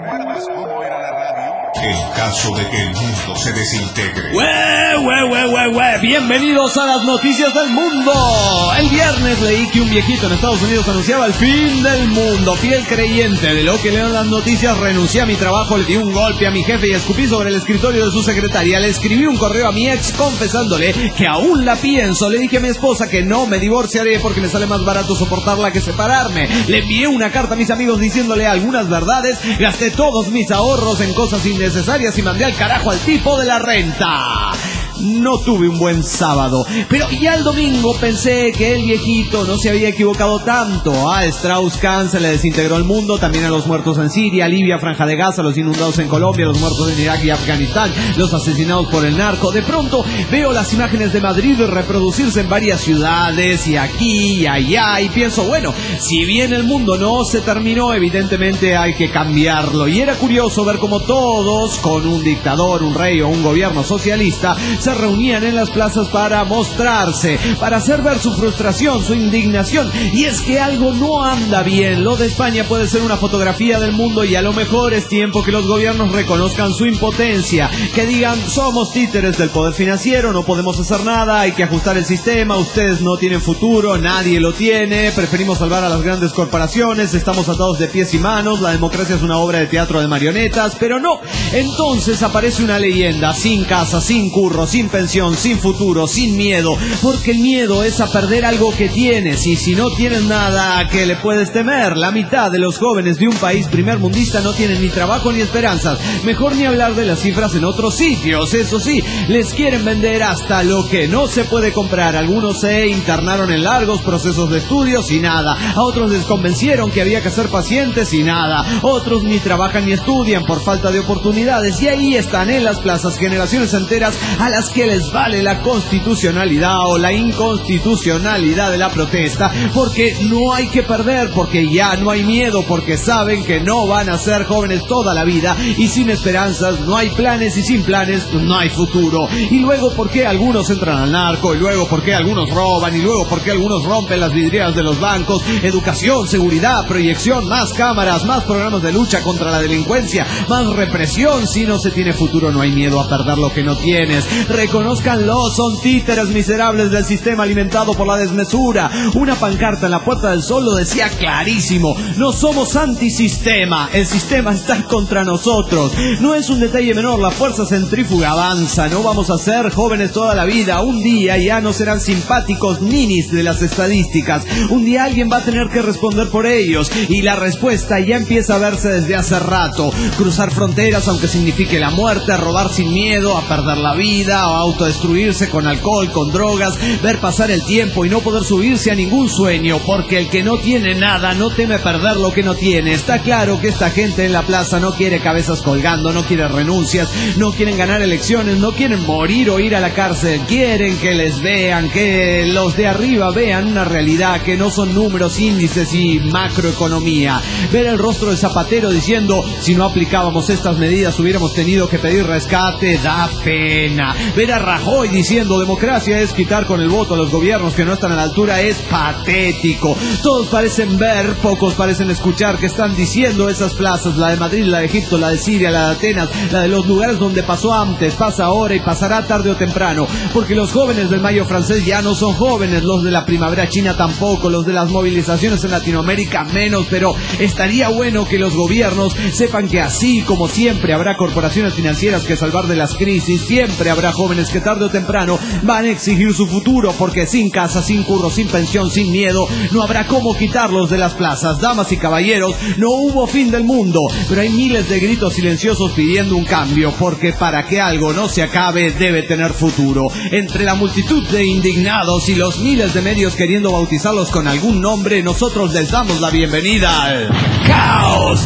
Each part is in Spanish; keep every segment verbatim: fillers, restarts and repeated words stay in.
¿Recuerdas cómo era la radio? En caso de que el mundo se desintegre. ¡Hue, hue, hue, hue, hue! Bienvenidos a las noticias del mundo. El viernes leí que un viejito en Estados Unidos anunciaba el fin del mundo. Fiel creyente de lo que leo en las noticias, renuncié a mi trabajo, le di un golpe a mi jefe y escupí sobre el escritorio de su secretaria. Le escribí un correo a mi ex confesándole que aún la pienso. Le dije a mi esposa que no me divorciaré porque me sale más barato soportarla que separarme. Le envié una carta a mis amigos diciéndole algunas verdades. Gasté todos mis ahorros en cosas innecesarias y mandé al carajo al tipo de la renta. No tuve un buen sábado, pero ya el domingo pensé que el viejito no se había equivocado tanto. A Strauss-Kahn se le desintegró el mundo, también a los muertos en Siria, Libia, Franja de Gaza, los inundados en Colombia, los muertos en Irak y Afganistán, los asesinados por el narco. De pronto veo las imágenes de Madrid reproducirse en varias ciudades y aquí y allá y pienso, bueno, si bien el mundo no se terminó, evidentemente hay que cambiarlo. Y era curioso ver cómo todos, con un dictador, un rey o un gobierno socialista, se reunían en las plazas para mostrarse, para hacer ver su frustración, su indignación. Y es que algo no anda bien. Lo de España puede ser una fotografía del mundo y a lo mejor es tiempo que los gobiernos reconozcan su impotencia, que digan, somos títeres del poder financiero, no podemos hacer nada, hay que ajustar el sistema, ustedes no tienen futuro, nadie lo tiene, preferimos salvar a las grandes corporaciones, estamos atados de pies y manos, la democracia es una obra de teatro de marionetas. Pero no, entonces aparece una leyenda, sin casa, sin curro, sin sin pensión, sin futuro, sin miedo, porque el miedo es a perder algo que tienes, y si no tienes nada, ¿a qué le puedes temer? La mitad de los jóvenes de un país primermundista no tienen ni trabajo ni esperanzas. Mejor ni hablar de las cifras en otros sitios. Eso sí, les quieren vender hasta lo que no se puede comprar. Algunos se internaron en largos procesos de estudios y nada. A otros les convencieron que había que ser pacientes y nada. Otros ni trabajan ni estudian por falta de oportunidades, y ahí están en las plazas generaciones enteras a las que les vale la constitucionalidad o la inconstitucionalidad de la protesta, porque no hay que perder, porque ya no hay miedo, porque saben que no van a ser jóvenes toda la vida, y sin esperanzas no hay planes, y sin planes no hay futuro. Y luego, ¿por qué algunos entran al narco? Y luego, ¿por qué algunos roban? Y luego, ¿por qué algunos rompen las vidrieras de los bancos? Educación, seguridad, proyección, más cámaras, más programas de lucha contra la delincuencia, más represión. Si no se tiene futuro, no hay miedo a perder lo que no tienes. Reconózcanlo, son títeres miserables del sistema alimentado por la desmesura. Una pancarta en la Puerta del Sol lo decía clarísimo: no somos antisistema, el sistema está contra nosotros. No es un detalle menor, la fuerza centrífuga avanza, no vamos a ser jóvenes toda la vida. Un día ya no serán simpáticos ninis de las estadísticas, un día alguien va a tener que responder por ellos, y la respuesta ya empieza a verse desde hace rato. Cruzar fronteras aunque signifique la muerte, robar sin miedo a perder la vida, o autodestruirse con alcohol, con drogas, ver pasar el tiempo y no poder subirse a ningún sueño, porque el que no tiene nada no teme perder lo que no tiene. Está claro que esta gente en la plaza no quiere cabezas colgando, no quiere renuncias, no quieren ganar elecciones, no quieren morir o ir a la cárcel, quieren que les vean, que los de arriba vean una realidad, que no son números, índices y macroeconomía. Ver el rostro de Zapatero diciendo, si no aplicábamos estas medidas hubiéramos tenido que pedir rescate, da pena. Ver a Rajoy diciendo democracia es quitar con el voto a los gobiernos que no están a la altura es patético. Todos parecen ver, pocos parecen escuchar que están diciendo esas plazas, la de Madrid, la de Egipto, la de Siria, la de Atenas, la de los lugares donde pasó antes, pasa ahora y pasará tarde o temprano, porque los jóvenes del Mayo francés ya no son jóvenes, los de la primavera china tampoco, los de las movilizaciones en Latinoamérica menos, pero estaría bueno que los gobiernos sepan que así como siempre habrá corporaciones financieras que salvar de las crisis, siempre habrá jóvenes que tarde o temprano van a exigir su futuro, porque sin casa, sin curro, sin pensión, sin miedo, no habrá cómo quitarlos de las plazas. Damas y caballeros, no hubo fin del mundo, pero hay miles de gritos silenciosos pidiendo un cambio, porque para que algo no se acabe debe tener futuro. Entre la multitud de indignados y los miles de medios queriendo bautizarlos con algún nombre, nosotros les damos la bienvenida al caos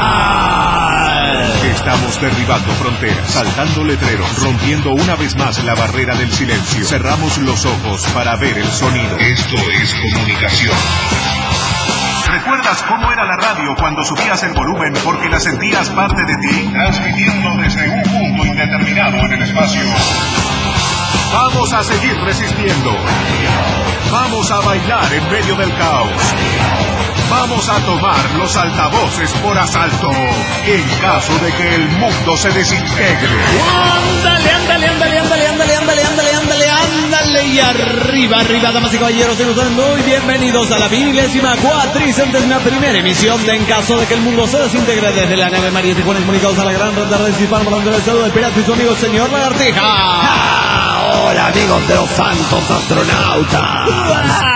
total. Estamos derribando fronteras, saltando letreros, rompiendo una vez más la barrera del silencio. Cerramos los ojos para ver el sonido. Esto es comunicación. ¿Recuerdas cómo era la radio cuando subías el volumen porque la sentías parte de ti? Transmitiendo desde un punto indeterminado en el espacio. Vamos a seguir resistiendo. Vamos a bailar en medio del caos. Vamos a tomar los altavoces por asalto en caso de que el mundo se desintegre. Ándale, ándale, ándale, ándale, ándale, ándale, ándale, ándale, ándale. Y arriba, arriba, damas y caballeros, sean muy bienvenidos a la vigésima cuatricentésima primera emisión de En caso de que el mundo se desintegre desde la nave María Tijuana, comunicados a la gran red de redes hispanas, mandando el saludo del pirata y su amigo señor Lagartija. Ah, hola amigos de los santos astronautas.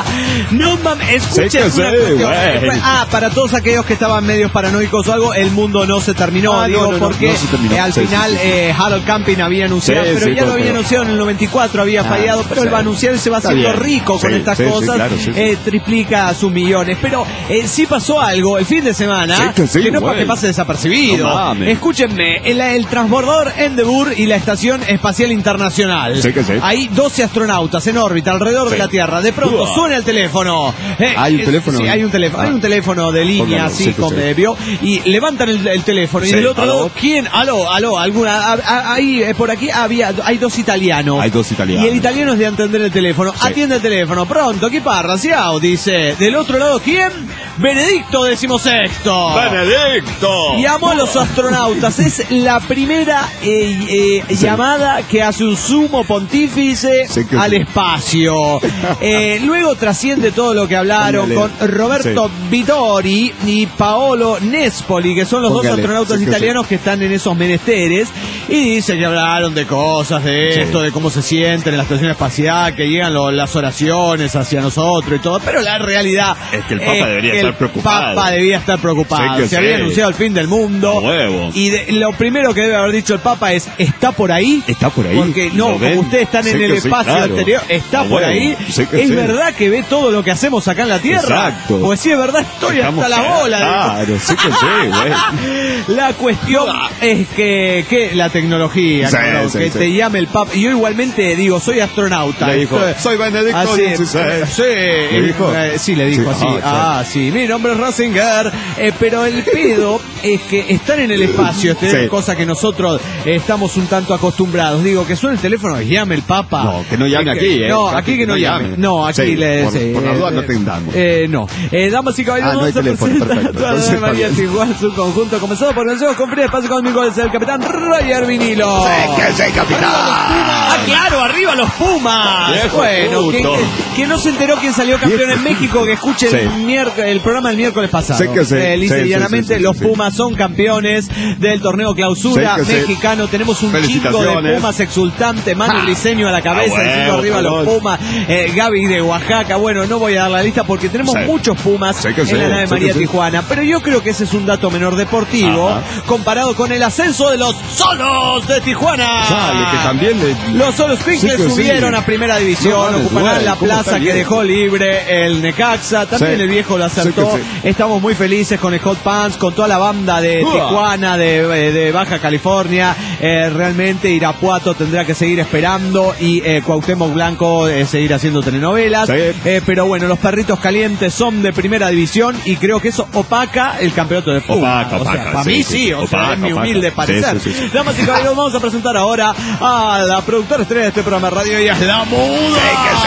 No mames, escuchen sí, una sí, cuestión. Ah, para todos aquellos que estaban medios paranoicos o algo, el mundo no se terminó, ah, digo, no, no, porque no, no se terminó. eh, al sí, final sí, sí. Eh, Harold Camping había anunciado, sí, pero sí, ya lo había pero... anunciado en el noventa y cuatro, había ah, fallado, pero sí. Él va a anunciar y se va Está haciendo bien. rico con sí, estas sí, cosas, sí, claro, sí, sí. Eh, triplica sus millones. Pero eh, sí pasó algo el fin de semana, sí, que, sí, que no es bueno. para que pase desapercibido. No, escúchenme, el, el transbordador Endeavour y la Estación Espacial Internacional. Sí, que sí. Hay doce astronautas en órbita alrededor sí. de la Tierra. De pronto Uah. suena el teléfono. Eh, ¿Hay un eh, teléfono? Sí, hay un teléfono. Ah. Hay un teléfono de línea, Póngalo, así, sí, con sí. eh, vio, y levantan el, el teléfono. Sí, y del otro aló. lado, ¿quién? Aló, aló, alguna. a- a- Ahí, eh, por aquí había, hay dos italianos. Hay dos italianos. Y el italiano es de atender el teléfono. Sí. Atiende el teléfono. Pronto, ¿qué parra? Ciao, dice. Del otro lado, ¿quién? Benedicto decimosexto. ¡Benedicto! Llamó a los astronautas. Es la primera eh, eh, Sí. llamada que hace un sumo pontífice Sí, que al sí. espacio. Eh, luego trasciende todo lo que hablaron Póngale. con Roberto Sí. Vittori y Paolo Nespoli, que son los Póngale. dos astronautas Sí, que italianos que están en esos menesteres. Y dice que hablaron de cosas, de Sí. esto, de cómo se sienten en la estación espacial, que llegan lo- las oraciones hacia nosotros y todo. Pero la realidad Es que el Papa debería que estar el preocupado. Papa debía estar preocupado. Sí que Se sí. había anunciado el fin del mundo. Huevo. Y de- lo primero que debe haber dicho el Papa es, ¿está por ahí? ¿Está por ahí? Porque no, ¿Lo ven? como ustedes están Sí en el que sí, espacio claro. exterior, ¿está A por huevo. ahí? Sí que ¿Es sí. verdad que ve todo lo que hacemos acá en la Tierra? Exacto. Pues sí, es verdad, estoy Estamos hasta la bola. de- Claro, sí que sí, güey. La cuestión es que, que la tecnología, Sí, claro, sí, que sí. te llame el Papa. Y yo igualmente digo, soy astronauta. Le dijo, Estoy- soy Benedicto Así, dieciséis. Sí, ¿Le dijo? eh, sí, le dijo Sí, así. ah, Ah, sí, mi nombre es Ratzinger. Eh, pero el pedo es que están en el espacio, este, Sí. cosa que nosotros eh, estamos un tanto acostumbrados. Digo, que suene el teléfono y llame el Papa. No, que no llame Eh, aquí, eh. No, Capi, aquí que que no no llame. llame. No, aquí Sí, le por- sí, por la eh, duda no eh, tendamos. Eh, no. Eh, damas y caballeros, Ah, no hay vamos a teléfono, presentar perfecto. toda la Entonces, María está bien. Tijuana, su conjunto, comenzado por el con Free Espacio conmigo, es el capitán Roger Vinilo. Sí que sí, capitán. Ah, claro, arriba los Pumas. Viejo Bueno, que, puto. que- que no se enteró quién salió campeón Viejo. en México, que escuche Sí. el, miérc- el programa del miércoles pasado. Sí que sí. Eh, lisa Sí, y sí, llanamente, sí, sí, los sí. Pumas son campeones del torneo clausura Sí que sí. mexicano. Tenemos un chingo de Felicitaciones. Pumas exultante, Manu Ja. Briseño a la cabeza, Ah, el chico bueno, arriba los cabrón. Pumas, eh, Gaby de Oaxaca. Bueno, no voy a dar la lista porque tenemos Sí. muchos Pumas Sí que en sí, la nave sí María que sí. Tijuana. Pero yo creo que ese es un dato menor deportivo Ajá. comparado con el ascenso de los Solos de Tijuana. Dale, que también le... Los Solos Pinkles Sí que sí. subieron a primera división, No mames, ocuparán güey, la ¿cómo plaza está que bien? dejó libre el Necaxa. También Sí. el viejo lo acertó. Sí que sí. Estamos muy felices con el Hot Pants, con toda la banda de Uah. Tijuana, de, de Baja California. Eh, realmente Irapuato tendrá que seguir esperando y eh, Cuauhtémoc Blanco eh, seguir haciendo telenovelas. Sí. Eh, pero bueno, los perritos calientes son de primera división y creo que eso opaca el campeonato de fútbol. Opaca, O sea, opaca, para sí, mí sí, sí, sí. o sea, Opaca, es mi opaca. humilde Sí, parecer. sí, sí, sí. Damas y caballeros, vamos a presentar ahora a la productora estrella de este programa de radio. Ella es la Muda.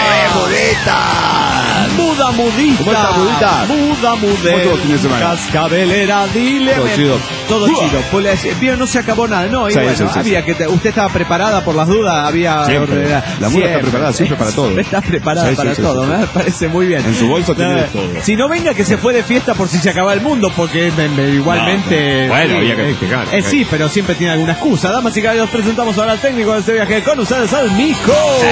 Muda Mudita. ¿Cómo está, Mudita? Muda ¿Cómo estuvo el fin de Mudel. semana? Cascabelera, dile. Todo me- chido. Todo Uah. chido. Pues le decía, bien, no se acabó nada. No, y Sí, bueno, sí, sí, había sí. que. te- usted estaba preparada por las dudas. Había. Siempre. ordenada. La Muda está preparada siempre para todo. Está preparada Sí, sí, para sí, todo. sí, sí. Me parece muy bien. En su bolso tiene No, de todo. Si no venga que se fue de fiesta por si se acaba el mundo, porque me- me- igualmente. No, bueno, sí, había que eh, festejar, eh, ok. sí, pero siempre tiene alguna excusa. Damas y caballeros, presentamos ahora al técnico de este viaje con ustedes, al Mico.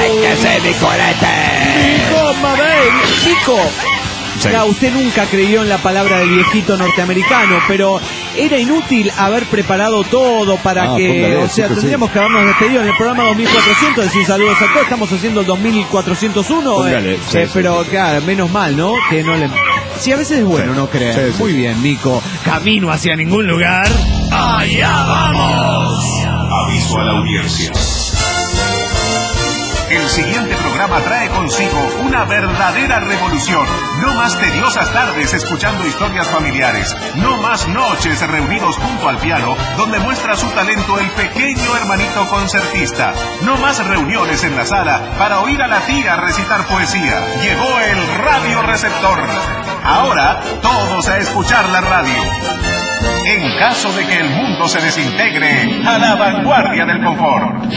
Mico Mabel. Mico. Sí. Ya, usted nunca creyó en la palabra del viejito norteamericano, pero era inútil haber preparado todo para Ah, que, póngale, o sea, sí que tendríamos sí. que habernos despedido en el programa dos mil cuatrocientos, decir saludos a todos, estamos haciendo el dos mil cuatrocientos uno, Póngale, eh, sí, eh, sí, pero sí. claro, menos mal, ¿no? Que no le... Sí, a veces es bueno Sí. no creer. Sí, sí. Muy bien, Mico. Camino hacia ningún lugar. ¡Allá vamos! Aviso a la audiencia. El siguiente programa trae consigo una verdadera revolución. No más tediosas tardes escuchando historias familiares. No más noches reunidos junto al piano, donde muestra su talento el pequeño hermanito concertista. No más reuniones en la sala para oír a la tía recitar poesía. Llegó el radioreceptor. Ahora, todos a escuchar la radio. En caso de que el mundo se desintegre, a la vanguardia del confort.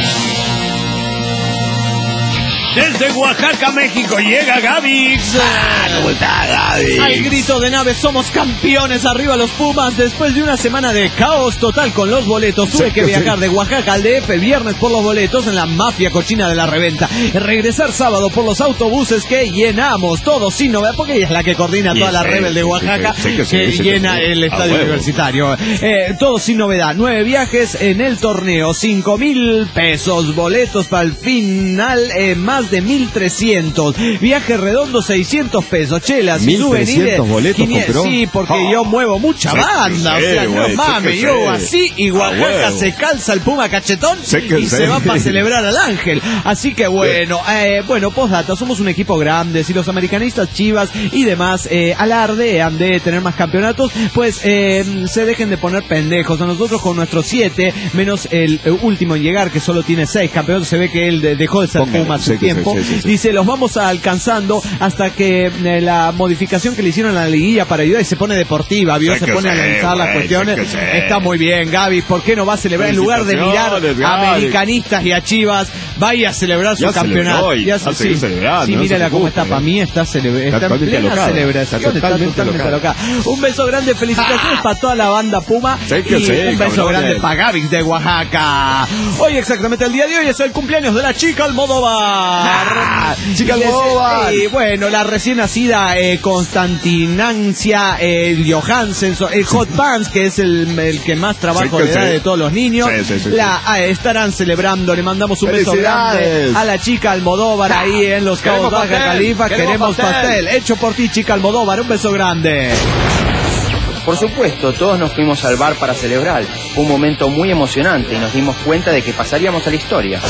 Desde Oaxaca, México, llega Gavix. Ah, ¿cómo está, Gaby? Al grito de nave, somos campeones, arriba los Pumas. Después de una semana de caos total con los boletos, tuve sí, que viajar sí. de Oaxaca al D F el viernes por los boletos en la mafia cochina de la reventa. Regresar sábado por los autobuses que llenamos, todos sin novedad, porque ella es la que coordina toda la Sí, Rebel de sí, Oaxaca, sí, sí, sí, que sí, sí, llena sí. el A estadio huevo. universitario. Eh, todos sin novedad, nueve viajes en el torneo, cinco mil pesos, boletos para el final, eh, más de mil trescientos. Viaje redondo, seiscientos pesos. Chelas y mil souvenirs. trescientos boletos quinientos. compró. Sí, porque Oh. yo muevo mucha Sé que banda. sé, O sea, no güey, sé mames, que yo sé. así y Oaxaca A huevo. se calza el Puma cachetón Sé que y sé. se va para celebrar al Ángel. Así que bueno, eh, bueno, postdata, somos un equipo grande. Si los americanistas, Chivas y demás eh, alardean de tener más campeonatos, pues eh, se dejen de poner pendejos. A nosotros con nuestros siete, menos el eh, último en llegar, que solo tiene seis campeonatos, se ve que él de- dejó de ser Póngale, Puma hace sí un que sí, tiempo. sí, sí, sí. Dice, los vamos a alcanzando hasta que eh, la modificación que le hicieron a la liguilla para ayudar y se pone deportiva, ¿vio? Sé Se que pone a sé, analizar las güey, cuestiones. sé que sé. Está muy bien, Gaby. ¿Por qué no va a celebrar en lugar de mirar Felicitaciones, a Gaby. americanistas y a Chivas? Vaya a celebrar su Ya campeonato. celebró y Ya va a sí, seguir celebrando, sí, no mírala se cómo preocupe, está para ¿eh? mí, está, celebra- está en totalmente plena alocada. celebración, Está está totalmente totalmente alocada. alocada. Un beso grande, felicitaciones para toda la banda Puma Sé que y sí, un beso cabrones. grande para Gavix de Oaxaca. Hoy exactamente el día de hoy es el cumpleaños de la chica Almodóvar. Ah, chica Y les- Almodóvar. y bueno, la recién nacida eh, Constantinancia eh, Johansen, so- el Hot Pants, que es el, el que más trabajo Sí, le da sí. de todos los niños, Sí, sí, sí, la ah, estarán celebrando. Le mandamos un beso grande ¡Felicidades! a la chica Almodóvar ahí en los Cabos Queremos Baja pastel, Califa. queremos Queremos pastel. pastel. Hecho por ti, chica Almodóvar. Un beso grande. Por supuesto, todos nos fuimos al bar para celebrar. Fue un momento muy emocionante y nos dimos cuenta de que pasaríamos a la historia.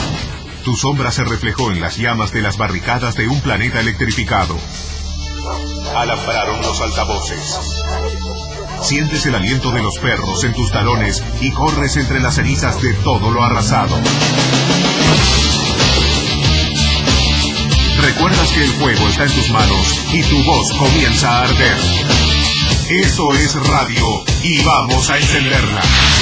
Tu sombra se reflejó en las llamas de las barricadas de un planeta electrificado. Alambraron los altavoces. Sientes el aliento de los perros en tus talones y corres entre las cenizas de todo lo arrasado. Recuerdas que el fuego está en tus manos y tu voz comienza a arder. Eso es radio y vamos a encenderla.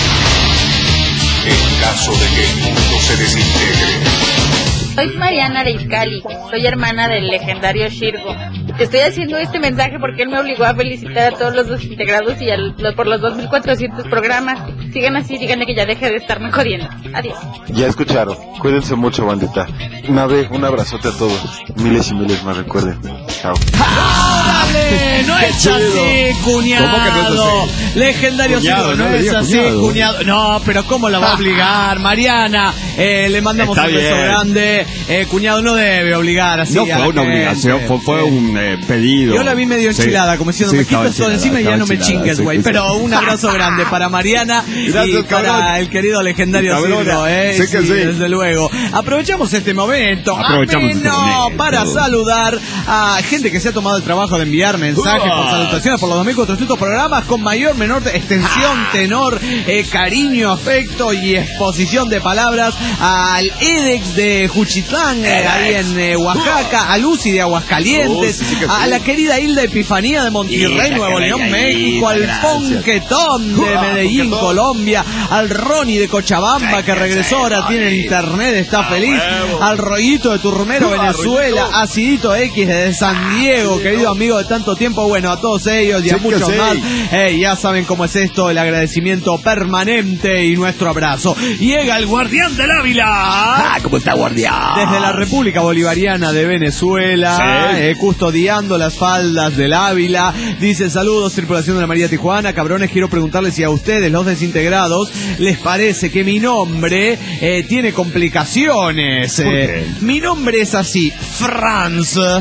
En caso de que el mundo se desintegre. Soy Mariana de Izcali, soy hermana del legendario Shirgo. Te estoy haciendo este mensaje porque él me obligó a felicitar a todos los desintegrados y al, por los dos mil cuatrocientos programas. Sigan así, díganle que ya deje de estarme jodiendo. Adiós. Ya escucharon, cuídense mucho, bandita. Nave, un abrazote a todos. Miles y miles más recuerden. Chao. ¡Dale! No es chido. así, cuñado. ¿Cómo que no es así? Legendario Cuñado, Shirgo, no no, le es diga así, cuñado. cuñado. No, pero ¿cómo la va a obligar? Mariana, eh, le mandamos Está un beso bien. grande. Eh, cuñado no debe obligar así. No a fue la una gente. obligación, fue, fue Sí. un eh, pedido. Yo la vi medio Sí. enchilada, como diciendo, Sí, me quito estaba esto de enchilada, encima y ya no me estaba chingues, enchilada, güey. sí, Pero sí. un abrazo grande para Mariana Gracias, y para cabrón. el querido legendario Cabrona. Circo, eh. Sí que sí. desde luego. Aprovechamos este momento. Aprovechamos este ameno, momento. para saludar a gente que se ha tomado el trabajo de enviar mensajes Uah. por salutaciones por los dos mil cuatrocientos programas con mayor, menor extensión, tenor, eh, cariño, afecto y exposición de palabras al Edex de Juchitlán, eh, ahí en eh, Oaxaca, a Lucy de Aguascalientes, Lucy, sí que a sí. la querida Hilda Epifanía de Monterrey, Hilda, Nuevo qué León, bella México, Hilda, al gracias. Ponquetón de Uah, Medellín, Ponquetón. Colombia, al Ronnie de Cochabamba Ay, que qué regresó, ahora sí, tiene Ronnie. internet, está Ah, feliz, huevo. al Rollito de Turmero, Uah, Venezuela, Rollito. a Cidito X de San Diego, querido amigo de tanto tiempo, bueno, a todos ellos y a Sí que muchos sí. más, eh, ya saben cómo es esto, el agradecimiento permanente y nuestro abrazo. Llega el Guardián del Ávila. Ah, ¿cómo está, guardián? Desde la República Bolivariana de Venezuela, Sí. eh, custodiando las faldas del Ávila, dice: saludos, tripulación de la María Tijuana, cabrones, quiero preguntarles si a ustedes, los desintegrados, les parece que mi nombre eh, tiene complicaciones. ¿Por Eh, qué? mi nombre es así, Franz.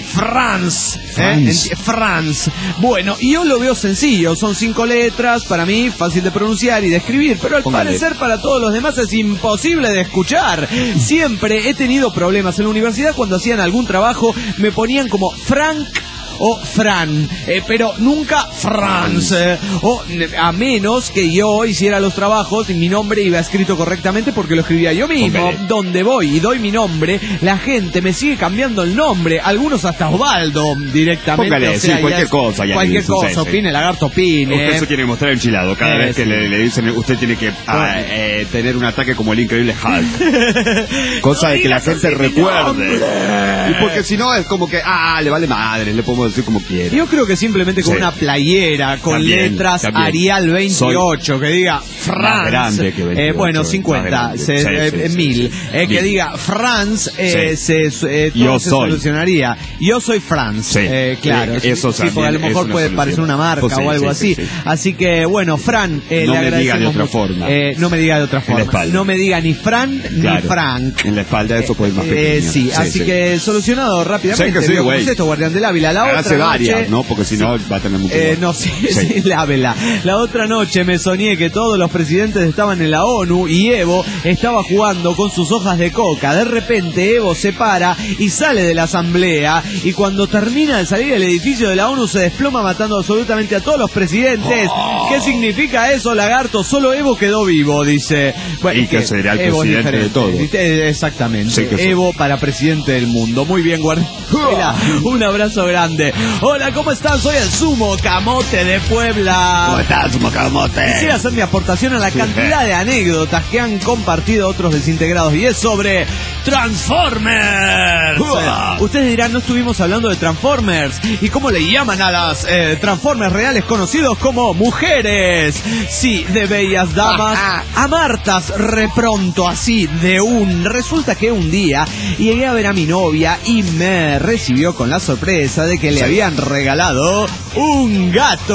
Franz. Franz. ¿eh? Franz. Bueno, y yo lo veo sencillo, son cinco letras, para mí fácil de pronunciar y de escribir, pero al Póngale. parecer para todos los demás es imposible de escuchar. Siempre he tenido problemas en la universidad cuando hacían algún trabajo, me ponían como Frank o Fran, eh, pero nunca Franz, eh, o a menos que yo hiciera los trabajos y mi nombre iba escrito correctamente porque lo escribía yo mismo. Póngale. Donde voy y doy mi nombre, la gente me sigue cambiando el nombre, algunos hasta Osvaldo directamente. Póngale, o sea, sí, cualquier ya- cosa, ya cualquier le dicen, cosa, sí, sí. opine, lagarto opine. Usted eh. se tiene que mostrar enchilado cada Eh, vez que sí. le, le dicen usted tiene que ah, eh, tener un ataque como el increíble Hulk. Cosa de que la gente recuerde. Y porque si no es como que, ah, le vale madre, le podemos decir como quiera. Yo creo que simplemente con Sí. una playera con También, letras también. Arial veintiocho que diga Franz, grande que veintiocho, eh, bueno, más cincuenta, grande. se- Sí, eh, sí, sí, mil, sí. eh, que Mil. diga Franz, eh, Sí. se, eh, todo Yo se soy. solucionaría. Yo soy Franz, Sí. eh, claro, Eh, sí, eso sí, porque a también lo es mejor una puede solución. parecer una marca Pues sí, o algo sí, así. sí, sí. Así que bueno, Fran, eh, No le me diga de agradecemos otra mucho. forma. Eh, no me diga de otra En la forma. espalda. No me diga ni Fran ni Claro. Frank. En la espalda eso puede ir más Eh, pequeño. sí, así que solucionado rápidamente. Sí que sí, Digo, ¿cómo güey. es esto, Guardián del Ávila? La Hace otra varias, noche, ¿no? Porque si no va a tener mucho. eh, igual. no, sí, sí, lávela. La otra noche me soñé que todos los presidentes estaban en la ONU y Evo estaba jugando con sus hojas de coca. De repente Evo se para y sale de la asamblea y cuando termina de salir del edificio de la ONU se desploma matando absolutamente a todos los presidentes. ¿Qué significa eso, lagarto? Solo Evo quedó vivo, dice. Y que será el Evo es presidente de diferente. todos. Eh, Exactamente. Sí que sí. Evo para presidente del mundo. Muy bien, Guardiola. Un abrazo grande. Hola, ¿cómo están? Soy el Sumo Camote de Puebla. ¿Cómo estás, Mocamote? Quisiera hacer mi aportación a la cantidad de anécdotas que han compartido otros desintegrados y es sobre Transformers. Uah. Ustedes dirán, no estuvimos hablando de Transformers. ¿Y cómo le llaman a las eh, Transformers reales conocidos como mujeres? Sí, de bellas damas a Martas repronto, así de un. Resulta que un día llegué a ver a mi novia y me recibió con la sorpresa de que le habían regalado un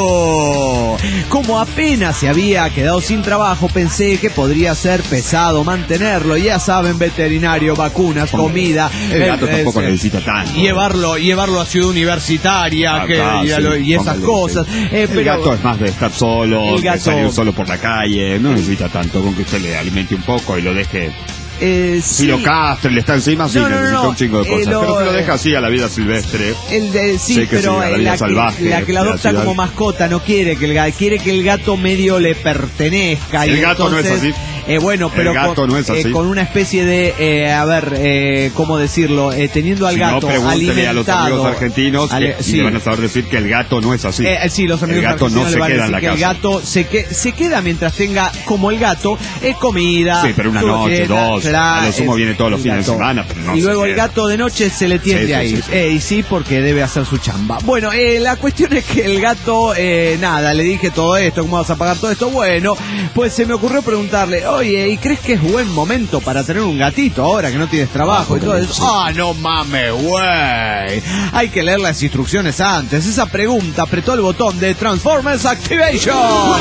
gato. Como apenas se había quedado sin trabajo, pensé que podría ser pesado mantenerlo. Ya saben, veterinario, vacunas, comida. El gato eh, tampoco eh, necesita tanto. Llevarlo, llevarlo a Ciudad Universitaria, Ah, que, ah, y, a sí, lo- y esas póngale, cosas. sí. Eh, El pero, gato es más de estar solo, El de gato- salir solo por la calle, no necesita tanto, con que usted le alimente un poco y lo deje. eh, Si sí. lo castre, le está encima, sí No, no, necesita no, un chingo de eh, cosas. lo- Pero si lo deja así a la vida silvestre. El de, sí, Sí, que pero sí, a la eh, vida la, salvaje que, la que la de la adopta ciudad. como mascota no quiere que el gato, quiere que el gato medio le pertenezca. El y gato no es entonces, así. eh, bueno, El pero gato con, no es eh, así. con una especie de, eh, a ver, eh, ¿cómo decirlo? Eh, teniendo al Si no, gato pregúntele a los alimentado. amigos argentinos Ale- que, sí. y le van a saber decir que el gato no es así. Eh, sí, los amigos el gato argentinos no le se van a queda en decir la que el casa. gato se, que, se queda mientras tenga, como el gato, eh, comida. Sí, pero una su noche, dieta, dos, claro, a lo sumo es viene todos los el fines de gato. semana, pero no y se luego el queda. gato de noche se le tiende Sí, sí, a ir. sí, sí. Eh, y sí, porque debe hacer su chamba. Bueno, eh, la cuestión es que el gato, eh, nada, le dije todo esto, ¿cómo vas a pagar todo esto? Bueno, pues se me ocurrió preguntarle, oye, ¿y crees que es buen momento para tener un gatito ahora que no tienes trabajo? Y todo eso. Ah, no mames, güey. Hay que leer las instrucciones antes. Esa pregunta apretó el botón de Transformers Activation.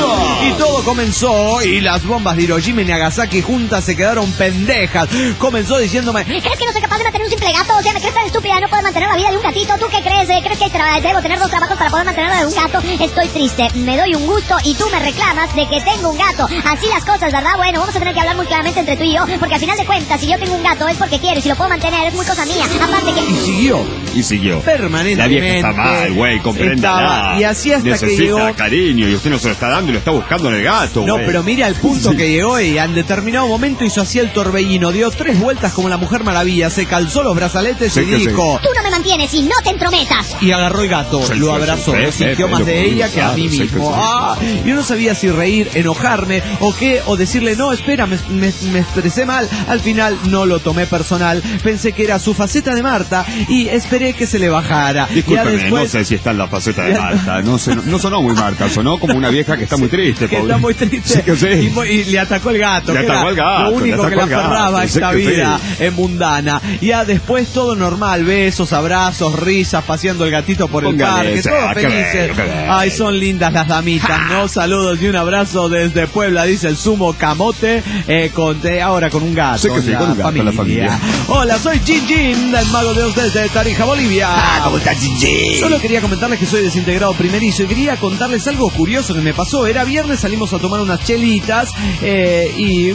Y todo comenzó y las bombas de Hiroshima y Nagasaki juntas se quedaron pendejas. Comenzó diciéndome, ¿Crees que no soy capaz de mantener un simple gato? O sea, ¿me crees tan estúpida de no poder mantener la vida de un gatito? ¿Tú qué crees? Eh, ¿Crees que tra- debo tener dos trabajos para poder mantener la de un gato? Estoy triste, me doy un gusto y tú me reclamas de que tengo un gato. Así las cosas, ¿verdad? Bueno, vamos a tener que hablar muy claramente entre tú y yo, porque al final de cuentas, si yo tengo un gato es porque quiero y si lo puedo mantener es muy cosa mía. Aparte que... y siguió. Y siguió. Permanentemente. La vieja está mal, güey, compréndala. Estaba- y así hasta que Necesita llegó- cariño y usted no se lo está dando y lo está buscando en el gato, No, güey. pero mira al punto Sí. que llegó y en determinado momento hizo así el torbellino, dio tres vueltas como la Mujer Maravilla, se calzó los brazaletes Sí, y que sí. dijo... Tú no me mantienes y no te entrometas. Y agarró el gato, Sí, lo sí, abrazó, sí, lo sí, sintió sí, más lo de pudo ella que a usar, mí sí, que mismo. sí. Ah, yo no sabía si reír, enojarme o qué, o decirle, no, espera, me, me- me expresé mal. Al final no lo tomé personal, pensé que era su faceta de Marta y esperé que se le bajara. Ya Discúlpeme, después... no sé si está en la faceta de Ya- Marta. No, sé, no, no sonó muy Marta, sonó como una vieja que está muy triste, que pobre. está muy triste Sí, que sí. y, mu- y le atacó el gato, Le que atacó era el gato, lo le único que atacó la el gato, aferraba a sí esta que sí. vida en mundana. Ya después todo normal, besos, abrazos, risas, paseando el gatito por el Póngale parque, ese, todos ah, qué felices. bello, qué bello. Ay, son lindas las damitas, ¿no? Saludos y un abrazo desde Puebla, dice el Sumo Camote, eh, con, eh, ahora con un gato. Sí que sí, en con un gato en la familia. Hola, soy Jin Jin, el mago de Dios desde Tarija. Bolivia. Ah, ¿cómo estás, Gigi? Solo quería comentarles que soy desintegrado primerizo y quería contarles algo curioso que me pasó. Era viernes, salimos a tomar unas chelitas eh, y...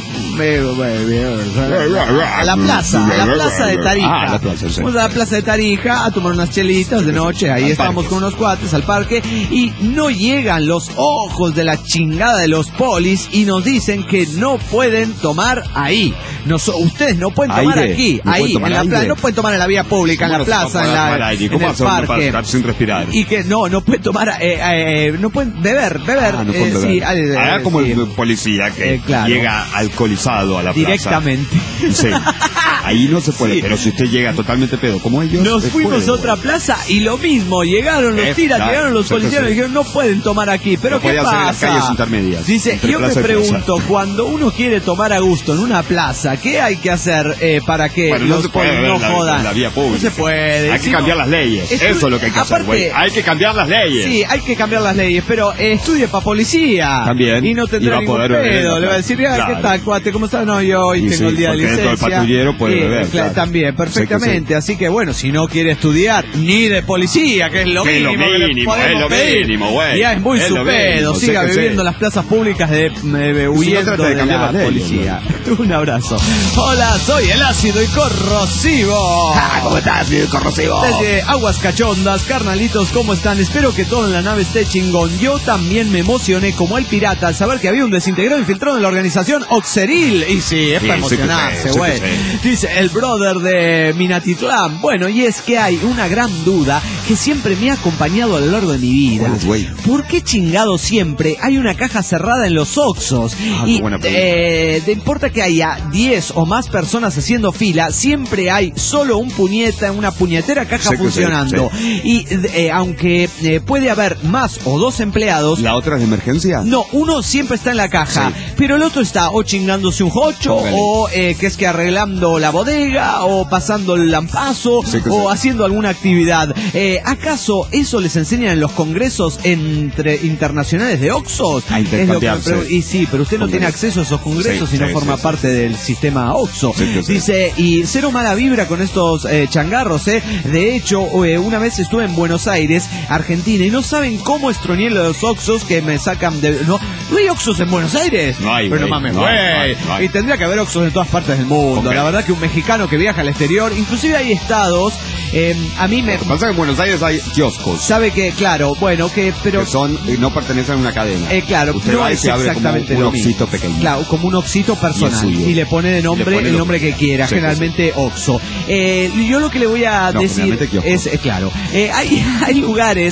Eh, a la plaza, a la plaza de Tarija. Ah, la plaza, sí. Fuimos a la plaza de Tarija a tomar unas chelitas de noche. Ahí estábamos con unos cuates al parque y no llegan los ojos de la chingada de los polis y nos dicen que no pueden tomar ahí. Nos, ustedes no pueden tomar Aire. aquí, No ahí, pueden tomar en la aire. plaza. No pueden tomar en la vía pública, en la plaza, en, la, en el parque. Sin respirar. Y que no, no pueden tomar, eh, eh, no pueden beber, beber. Ah, no eh, pueden beber. sí, eh, Haga como sí. el policía que Eh, claro. llega alcoholizado a la Directamente. plaza. Sí. Ahí no se puede, Sí. pero si usted llega totalmente pedo, como ellos. Nos se fuimos puede, a otra güey. plaza y lo mismo, llegaron los Eh, tiras, claro, llegaron los sí, policías y sí. dijeron no pueden tomar aquí, pero Lo ¿qué podía hacer en las pasa? calles intermedias, Dice, entre yo me plaza y plaza. pregunto, cuando uno quiere tomar a gusto en una plaza, ¿qué hay que hacer eh, para que Bueno, no los se puede polis ver no en la, jodan? en la vía pública. No se puede. Hay que Si cambiar no- las leyes. Estu- Eso es lo que hay que hacer, aparte- güey. Hay que cambiar las leyes. Sí, hay que cambiar las leyes, pero eh, estudie para policía. También. Y no Y tendrá va a ningún poder beber en pedo. la Le va a plaza. decir, ah, ¿qué Claro. tal, cuate? ¿Cómo estás? No, yo hoy Y tengo sí, el día de porque dentro licencia. del patrullero puede Y, beber, cla- claro. También, perfectamente. Sí Así que bueno, si no quiere estudiar ni de policía, que es lo Que es lo mínimo que le mínimo, podemos es lo pedir, mínimo, güey. ya es muy Es su lo pedo. mínimo, Siga sí que viviendo sí. las plazas públicas de, eh, de- huyendo trata de de, cambiar la las leyes, policía. Un abrazo. Hola, soy el ácido y corrosivo. Ah, ¿cómo estás, señor corrosivo? Desde Aguas Cachondas, carnalitos, ¿cómo están? Espero que todo en la nave esté chingón. Yo también me emocioné como el pirata al saber que había un desintegrado infiltrado en la organización Oxeril. Y sí, es Sí, para sí que emocionarse, sí, sí güey. que sí. Dice el brother de Minatitlán. Bueno, y es que hay una gran duda que siempre me ha acompañado a lo largo de mi vida. ¿Cuál es, güey? ¿Por qué chingado siempre hay una caja cerrada en los Oxxos? Ah, qué y buena pregunta. eh, de importa que haya diez o más personas haciendo fila, siempre hay solo un puñeta, una puñetera caja Sí que sí, funcionando. Y eh, aunque eh, puede haber más o dos empleados, ¿La otra es de emergencia? no, uno siempre está en la caja, Sí. pero el otro está o chingándose un jocho, Póngale. o eh, que es que arreglando la bodega, o pasando el lampazo, Sí que o sí. haciendo alguna actividad. Eh, ¿Acaso eso les enseñan en los congresos entre internacionales de Oxxos? A Es lo que me intercambiarse. pregun- Y sí, pero usted no Póngale. tiene acceso a esos congresos Sí, y no sí, forma sí, parte del sistema Oxxo. Sí que sí. Dice, y cero mala vibra con estos eh, changarros, ¿eh? De hecho, eh, una vez estuve en Buenos Aires, Argentina, y no saben cómo estroñé los Oxxos que me sacan de... ¿No, ¿No hay Oxxos en Buenos Aires? No hay, Pero no güey. mames, No güey. hay, no hay, no hay. Y tendría que haber Oxxos en todas partes del mundo. Ok. La verdad que un mexicano que viaja al exterior, inclusive hay estados, eh, a mí me... Lo que pasa es que en Buenos Aires hay kioscos Sabe que, claro, bueno, que... pero que son y no pertenecen a una cadena. Eh, claro, Usted no va y es se abre como exactamente un lo mismo. oxito pequeño. Claro, como un oxito personal. Y es suyo. Y le pone de nombre Le pone el lo- nombre que quiera, Sí, generalmente Oxo. Eh, yo lo que le voy a No, decir generalmente kiosco. es, eh, claro, eh, hay, hay lugares,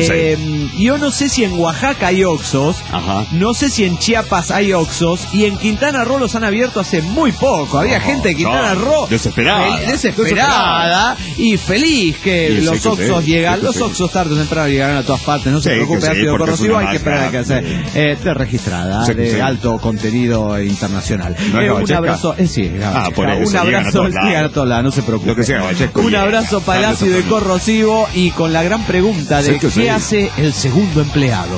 eh, yo no sé si en Oaxaca hay Oxos, Ajá. no sé si en Chiapas hay Oxos, y en Quintana Roo los han abierto hace muy poco. Había No, gente de Quintana no, Roo desesperada. fel- desesperada y feliz que Sí, sí los que sí, Oxos sí llegan. que Los sí. Oxos tarde o temprano llegarán a todas partes, no se Sí, preocupe, que sí, ácido porque es corrosivo, una hay que esperar a que marca, hacer. sí. Eh, está registrada, Sí, que de sí. alto contenido internacional. ¿No es Eh, un gabacheca? abrazo, eh, sí, es gabacheca. Ah, por eso, un llegan a abrazo, todos llegan a lados. todos lados, no se preocupe. Lo que sea gabacheco Un llega. abrazo para el Tarde o ácido y temprano. corrosivo y con la gran pregunta de Sí, que ¿qué sí. hace el segundo empleado?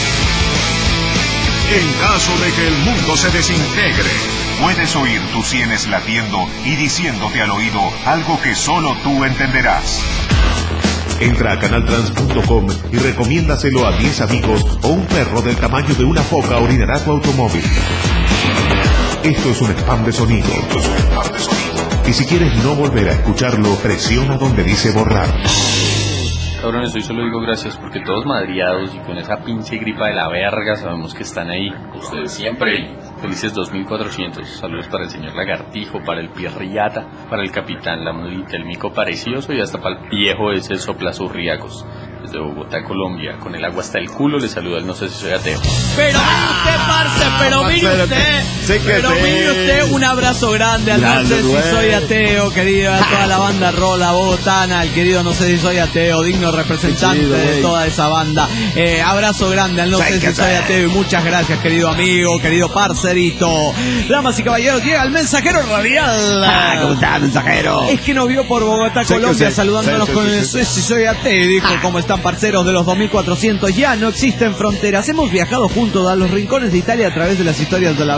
En caso de que el mundo se desintegre, puedes oír tus sienes latiendo y diciéndote al oído algo que solo tú entenderás. Entra a canaltrans punto com y recomiéndaselo a diez amigos o un perro del tamaño de una foca orinará tu automóvil. Esto es un spam de sonido. Esto es un spam de sonido. Y si quieres no volver a escucharlo, presiona donde dice borrar. Cabrones, hoy solo digo gracias porque todos madriados y con esa pinche gripa de la verga sabemos que están ahí. Ustedes siempre. Felices dos mil cuatrocientos. Saludos para el señor Lagartijo, para el Pierriata, para el Capitán La Mudita, el Mico Parecioso y hasta para el viejo ese Soplazurriacos. Desde Bogotá, Colombia, con el agua hasta el culo, le saluda el no sé si soy ateo. Pero mire usted, parce, pero mire Marcelo, usted, sí que pero sí. mire usted, un abrazo grande al Grande, no sé si güey. soy ateo, querido, a toda la banda rola bogotana, al querido no sé si soy ateo, digno representante Qué chido, de güey. toda esa banda. Eh, abrazo grande al no Sí sé que si soy sí. ateo y muchas gracias, querido amigo, querido parcerito. Damas y caballeros, llega el mensajero radial. Ah, ¿cómo está, mensajero? Es que nos vio por Bogotá, Sí que Colombia, sí. saludándonos Sí, sí, con sí, el sí. no sé si soy ateo, dijo, ¿cómo están, parceros de los dos mil cuatrocientos? Ya no existen fronteras. Hemos viajado juntos a los rincones de Italia a través de las historias de la vela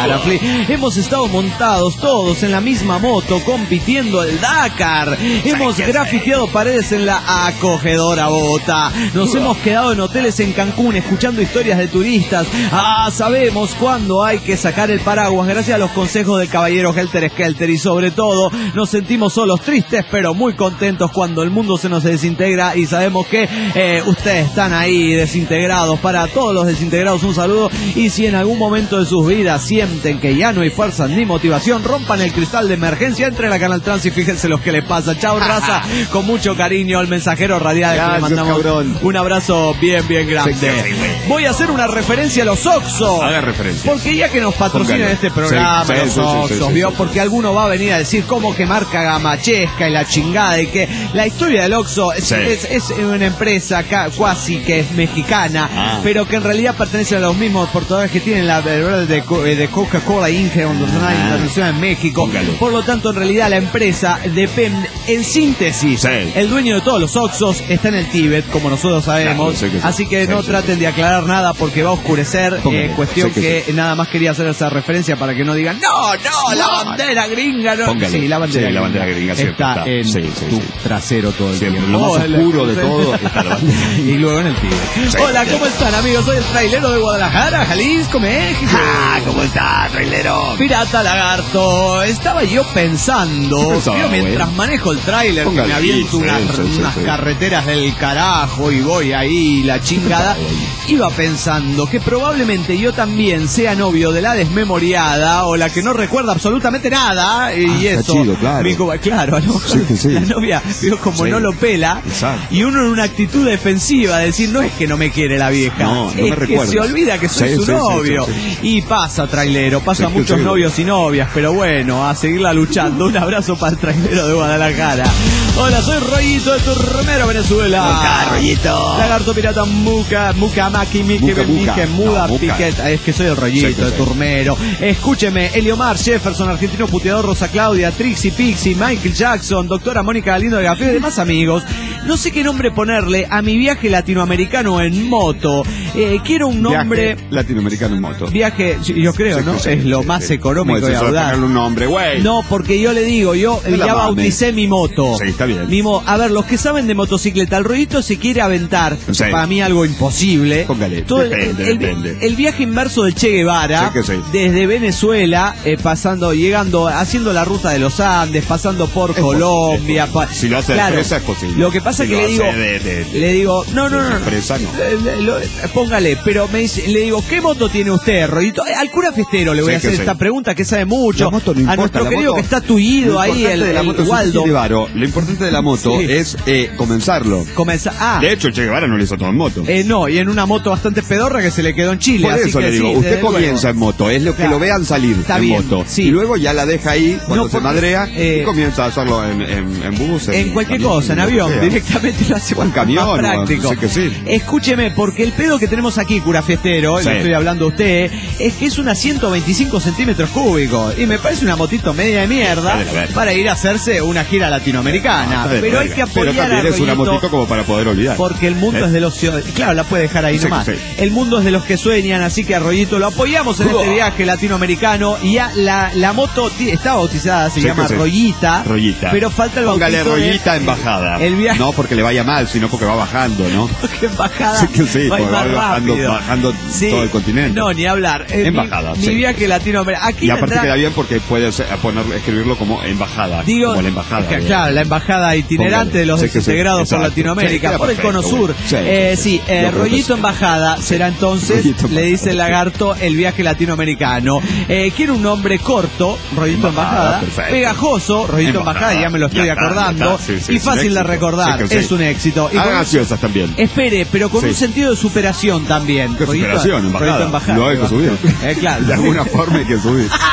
cara, Flea. Hemos estado montados todos en la misma moto compitiendo el Dakar. Hemos grafiteado paredes en la acogedora bota. Nos hemos quedado en hoteles en Cancún escuchando historias de turistas. Ah, sabemos cuándo hay que sacar el paraguas gracias a los consejos del caballero Helter Skelter. Y sobre todo, nos sentimos solos, tristes, pero muy contentos cuando el mundo se nos desintegra y sabemos que eh, ustedes están ahí desintegrados. Para todos los desintegrados un saludo, y si en algún momento de sus vidas sienten que ya no hay fuerza ni motivación, rompan el cristal de emergencia, entren a Canal Trans y fíjense lo que les pasa. Chao, raza, con mucho cariño, el mensajero radial. Gracias, que le mandamos cabrón. un abrazo bien, bien grande. Sí, sí, sí. Voy a hacer una referencia a los Oxxo. Haga referencia. Porque ya que nos patrocinan Póngalo. este programa, Sí, sí, los sí, sí, Oxxos, sí, sí, ¿vio? sí. Porque alguno va a venir a decir cómo que marca gamachesca y la chingada, y que la historia del Oxxo es, Sí. es, es una empresa ca- cuasi que es mexicana, Ah. pero que en realidad pertenece a los mismos portadores que tienen la verdad de, Co- eh, de Coca-Cola Internacional Ah. Internacional en México. Póngalo. Por lo tanto, en realidad la empresa depende, en síntesis, Sí. el dueño de todos los Oxxos está en el Tíbet, como nosotros sabemos. Claro, sí que sí. Así que Sí, no sí, traten sí. de aclarar nada porque va a oscurecer. Póngalo. Eh, cuestión Sí que que nada más quería hacer esa referencia para que no digan, no, no, la bandera gringa, no. Póngalo. Sí, la bandera Sí, la gringa, bandera gringa siempre está, está. en Sí, sí, tu sí. trasero todo el Siempre, tiempo. lo más Hola, oscuro de ¿cómo todo están? está la bandera. Y luego en el Tíbet. Sí. Hola, ¿cómo están, amigos? Soy el trailero de Guadalajara, Jalisco, México. Ah, ¿cómo está, trailero? Pirata Lagarto, estaba yo pensando, pensaba, yo mientras güey? manejo el tráiler, que Póngale, me aviento sí, unas, sí, sí, unas sí. carreteras del carajo y voy ahí, la chingada, iba pensando que probablemente yo también sea novio de la desmemoriada o la que no recuerda absolutamente nada, y Ah, está eso, chido, claro. mi co- claro, ¿no? Sí, que sí. La novia, digo, como Sí. no lo pela, Exacto. y uno en una actitud defensiva, de decir, no es que no me quiere la vieja, No, no es me que recuerda. se olvida que soy Sí, su sí, sí, novio, sí, sí. y pasa, trailero, pasa Sí, muchos sí. novios y novias, pero bueno, a seguirla luchando. Un abrazo para el trailero de Guadalajara. Hola, soy Rollito de Turmero, Venezuela. Muca, Rollito. Lagarto pirata Muca, Muca, Maki, Miki, Muca, Muca. Mike, Muda, No, Muca. Piquet. Es que soy el Rollito Sí, sí, de sí. Turmero. Escúcheme, Eliomar, Jefferson, Argentino Puteador, Rosa Claudia, Trixie Pixie, Michael Jackson, doctora Mónica Galindo de Gafé y demás amigos. No sé qué nombre ponerle a mi viaje latinoamericano en moto. Eh, quiero un nombre... Viaje latinoamericano en moto. Viaje, yo creo, Sí, ¿no? sí, es sí, lo sí, más sí. económico ¿Cómo y es eso de audaz. ponerle un nombre, güey? No, porque yo le digo, yo No la ya mames. bauticé mi moto. Sí, está bien. Mi mo- a ver, los que saben de motocicleta, el Rollito se quiere aventar, Sí. para mí algo imposible. Póngale, Todo el- depende, el, depende. el viaje inverso del Che Guevara, Sí que sí. desde Venezuela, eh, pasando, llegando, haciendo la ruta de los Andes, pasando por Es Colombia. posible, pa- si lo hace de Claro, fresa es posible. Lo que pasa Si que lo le digo, hace de- de- de- le digo, no, no, no, de no. fresa, no. Eh, le- lo- póngale, pero me dice, le digo, ¿qué moto tiene usted, Rollito? Eh, Al cura festero le voy Sí, a hacer que sí. esta pregunta que sabe mucho. La moto no importa, a nuestro la querido moto- que está tullido Lo ahí, importante el, de la el moto es un Waldo. Che Guevara. Lo importante de la moto Sí. es eh, comenzarlo. Comienza, ah, De hecho, el Che Guevara no lo hizo todo en moto. eh, no, y en una moto bastante pedorra que se le quedó en Chile. Por así eso que le digo, sí, usted desde comienza luego. en moto, es lo que Claro. lo vean salir Está en bien, moto. sí. Y luego ya la deja ahí cuando No, se porque, madrea eh, y comienza a hacerlo en, en, en bus. En cualquier camión, cosa, en lo que avión, sea. directamente lo hace O en más camión, o en- práctico. sí que sí. Escúcheme, porque el pedo que tenemos aquí, cura fiestero, Sí. le estoy hablando a usted, es que es una ciento veinticinco centímetros cúbicos. Y me parece una motito media de mierda Está de la verga. para ir a hacerse una gira latinoamericana. Está de Pero hay verga. que apoyar Pero a también es una Rollito, motito como para poder olvidar. porque el mundo ¿Eh? es de los ciudadanos. Claro, la puede dejar ahí Sí, nomás. sí. El mundo es de los que sueñan, así que a Rollito lo apoyamos en este viaje latinoamericano. Y ya la, la moto ti- está bautizada, se Sí, llama que sí. Rollita. Rollita. Pero falta el bautizo. Póngale de- rollita en bajada. El viaje. No porque le vaya mal, sino porque va bajando, ¿no? Que en bajada Sí que sí, va a ir porque más va bajando- rápido. bajando todo el continente. No, ni hablar. Eh, En mi- bajada, Mi sí. viaje latinoamericano. Aquí Y aparte tendrá- queda bien porque puede ser- poner, escribirlo como embajada. Digo, como la embajada. que, de- claro, la embajada itinerante Póngale. de los Sí que sí, desintegrados por exacto. Latinoamérica, Sí, queda por el perfecto, Cono Sur. güey. Sí, Eh, sí, sí, sí. eh, Lo creo que Rollito sí. Embajada será entonces, Rollito le dice el Embajada, lagarto, el viaje latinoamericano. Eh, quiero un nombre corto, Rollito Embajada, Embajada. perfecto. Pegajoso, Rollito Embajada, Embajada, ya me lo estoy ya está, acordando. ya está, sí, sí, y es un fácil de éxito. recordar, Sí que sí. es un éxito. Y Hagan con un- gaseosas también. Espere, pero con Sí. un sentido de superación también. ¿Qué Rollito- superación, embajada? Rollito Embajada. Lo hay que subir. Eh, claro. De alguna forma hay que subir.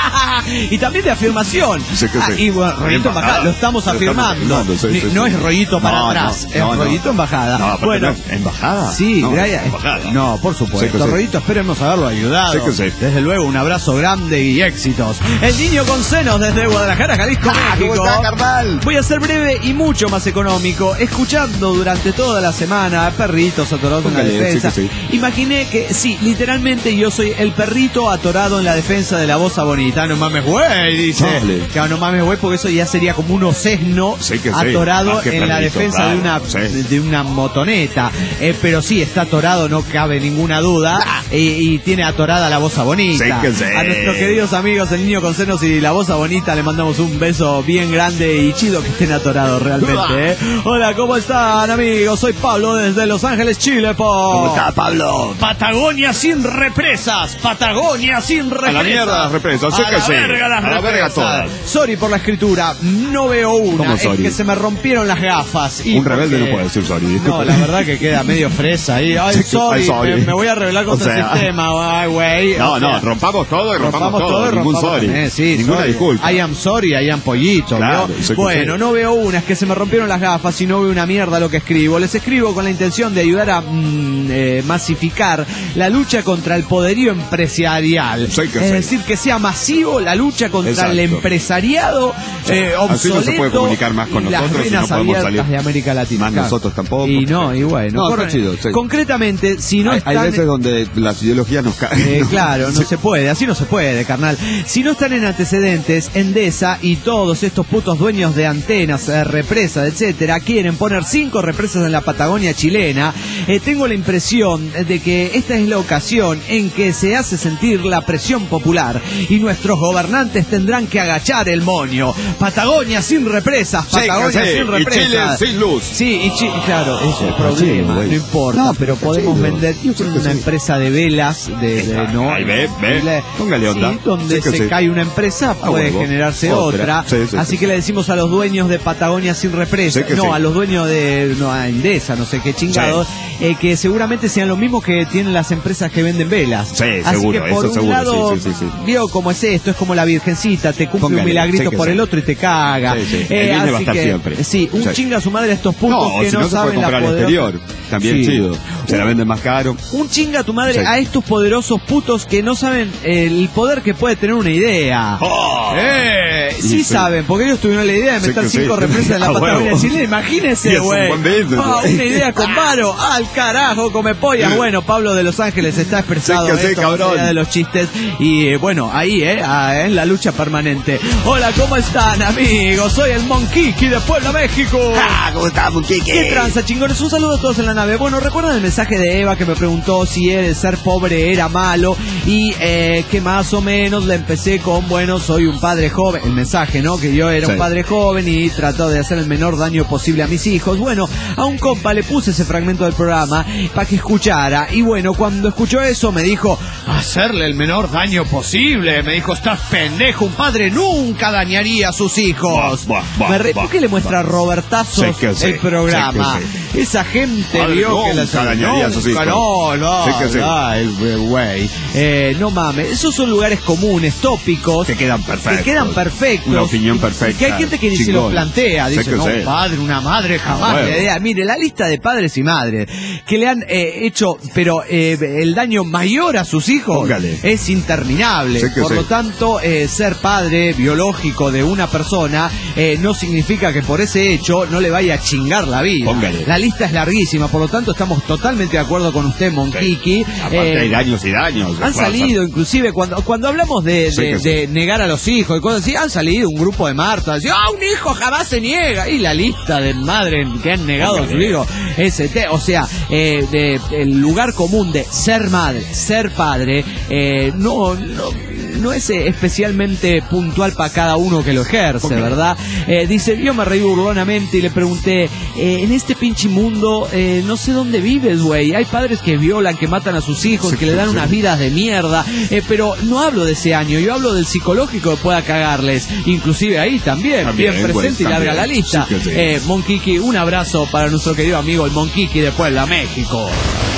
Y también de afirmación. Sí que Ah, sí. y bueno, rollito en bajada, lo estamos Lo estamos afirmando. afirmando, sí, Ni- sí, no sí. es rollito para No, atrás, no, es no, no. rollito en bajada. No, aparte bueno, no, ¿en bajada? Sí, No, gracias. en bajada. No, por supuesto. Sí que sí. Rollito, esperemos haberlo ayudado. Sí que sí. Desde luego, un abrazo grande y éxitos. El niño con senos desde Guadalajara, Jalisco, Ah, ¿cómo México. está, carnal? Voy a ser breve y mucho más económico. Escuchando durante toda la semana perritos atorados en la Póngale, defensa. sí que Imaginé que, sí, literalmente yo soy el perrito atorado en la defensa de la Bossa Bonita. No mames, güey, dice. Dale. Claro, no mames, güey, porque eso ya sería como un osesno Sí que sí. atorado Ah, qué en la perrito, defensa de claro, una sí. de, de una motoneta. Eh, pero sí, está atorado, no cabe ninguna duda. Y, y tiene atorada la Bossa Bonita. Sí que sí. A nuestros queridos amigos, el niño con senos y la Bossa Bonita, le mandamos un beso bien grande y chido que estén atorados realmente. ¿eh? Hola, ¿cómo están, amigos? Soy Pablo desde Los Ángeles, Chile. Po. ¿Cómo está, Pablo? Patagonia sin represas. Patagonia sin represas. A la mierda las represas, sí A que la sí. verga las A la verga represas. todas. Sorry por la escritura, no veo una. ¿Cómo Es sorry? que se me rompieron las gafas. Y Un rebelde porque- no puede decir sorry. No, la verdad que queda medio fresa ahí. Ay, Sí, sorry, ay, sorry. Me, me voy a rebelar contra O sea- el sistema. Ay, güey. No, O sea, no, rompamos todo y rompamos, todo. y Ningún rompamos sorry. también, sí, Ninguna sorry. disculpa. I am sorry, I am pollito. Claro, ¿vio? sé que Bueno, sí. no veo una, es que se me rompieron las gafas y no veo una mierda lo que escribo. Les escribo con la intención de ayudar a mm, eh, masificar la lucha contra el poderío empresarial. Sí que es sí. decir, que sea masivo la lucha contra Exacto. el empresariado eh, Así no se puede obsoleto comunicar más con y las nosotros y no venas podemos abiertas salir. de América Latina. Más Claro. nosotros tampoco. Y no, y bueno. No, corre- está chido, sí. Concretamente, si no hay, están... hay veces donde las ideologías nos caen. Eh, ¿no? claro, no Sí. se puede, así no se puede, carnal. Si no están en antecedentes, Endesa y todos estos putos dueños de antenas, eh, represas, etcétera, quieren poner cinco represas en la Patagonia chilena, eh, tengo la impresión de que esta es la ocasión en que se hace sentir la presión popular y nuestros gobernantes tendrán que agachar el moño. Patagonia sin represas, Sí, Patagonia que sí, sin y represas. Chile sin luz. Sí, y Chile, claro, es el Está problema, chido, güey. no importa, No, pero está podemos chido. vender Yo creo que una sí. empresa de velas, de, de no, Ahí ve, ve. Le- Póngale onda. Sí, donde Sí que se sí. cae una empresa Ah, puede huevo. generarse otra. Otra. Sí, sí, Así sí. que le decimos a los dueños de Patagonia sin represa, Sí que no, sí. a los dueños de no, a Endesa, no sé qué chingados, eh, que seguramente sean los mismos que tienen las empresas que venden velas. Sí, Así seguro, que por eso un seguro, lado, sí, sí, sí, sí. vio cómo es esto, es como la virgencita, te cumple Póngale, un milagrito sí que por sí. el otro y te caga. Sí, sí. El Eh, bien le va a así estar que, siempre. Sí, un Sí. chinga a su madre a estos putos No, o que si no, no se puede saben la comprar al poderosa- exterior. También Sí. chido. Se la venden más caro. Un chinga a tu madre Sí. a estos poderosos putos que no saben el poder que puede tener una idea. ¡Oh! Eh, sí, Sí, sí. saben, porque ellos tuvieron la idea de Sí meter que sí. cinco represas en la A Patagonia huevo. chilena. Y Imagínese, es un güey. buen business, Ah, güey. una idea con varo. Al carajo, come pollas. Bueno, Pablo de Los Ángeles está expresado Sí que sí, esto, más cabrón. allá de los chistes. Y eh, bueno, ahí, eh, ah, en la lucha permanente. Hola, ¿cómo están, amigos? Soy el Monquiqui de Puebla, México. Ah, ¿cómo estamos, Kike? ¿Qué tranza, chingones? Un saludo a todos en la nave. Bueno, ¿recuerdan el mensaje de Eva que me preguntó si el ser pobre era malo? Y eh, que más o menos le empecé con, bueno, soy un padre joven. El mensaje, ¿no? Que yo era Sí. un padre joven y trato de hacer el menor daño posible a mis hijos. Bueno, a un compa le puse ese fragmento del programa para que escuchara. Y bueno, cuando escuchó eso me dijo, hacerle el menor daño posible. Me dijo, estás pendejo, un padre nunca dañaría a sus hijos. Buah, buah, me re... buah, ¿Por qué le muestra buah. Robertazos Sí que sí, el programa? sí que Esa gente Padre vio que la nunca dañaría a sus Nunca, hijos. No, no, Sí que sí. no, el güey. Eh, no mames, esos son lugares comunes, tópicos. Que quedan perfectos. Que quedan perfectos. Una opinión Y- y perfecta. que hay gente que ni se Chingón. los plantea. Sí Dice, que no, sí. un padre, una madre, jamás Bueno. la idea. Mire, la lista de padres y madres que le han eh, hecho, pero eh, el daño mayor a sus hijos Póngale. es interminable. Sí que Por sí. lo tanto, eh, ser padre biológico de una persona eh, no significa que por ese hecho no le vaya a chingar la vida. Póngale. La lista es larguísima, por lo tanto estamos totalmente de acuerdo con usted, Monquiqui. Aparte Eh, hay daños y daños. han salido, inclusive, cuando cuando hablamos de, Sí de, que sí. de negar a los hijos y cosas así, han salido un grupo de Marta, decía, ah, un hijo jamás se niega. Y la lista de madres que han negado a su hijo, ese te- o sea, eh, de, el lugar común de ser madre, ser padre, eh, no, no, no es eh, especialmente puntual para cada uno que lo ejerce, Ok. ¿verdad? Eh, dice, yo me reí burlonamente y le pregunté, eh, en este pinche mundo, eh, no sé dónde vives, güey. Hay padres que violan, que matan a sus hijos, Sí, que le dan sí. unas vidas de mierda, eh, pero no hablo de ese año, yo hablo del psicológico que pueda cagarles, inclusive ahí también, También, bien presente güey, y larga también. la lista. Sí que sí. Eh, Monquiqui, un abrazo para nuestro querido amigo el Monquiqui de Puebla, México.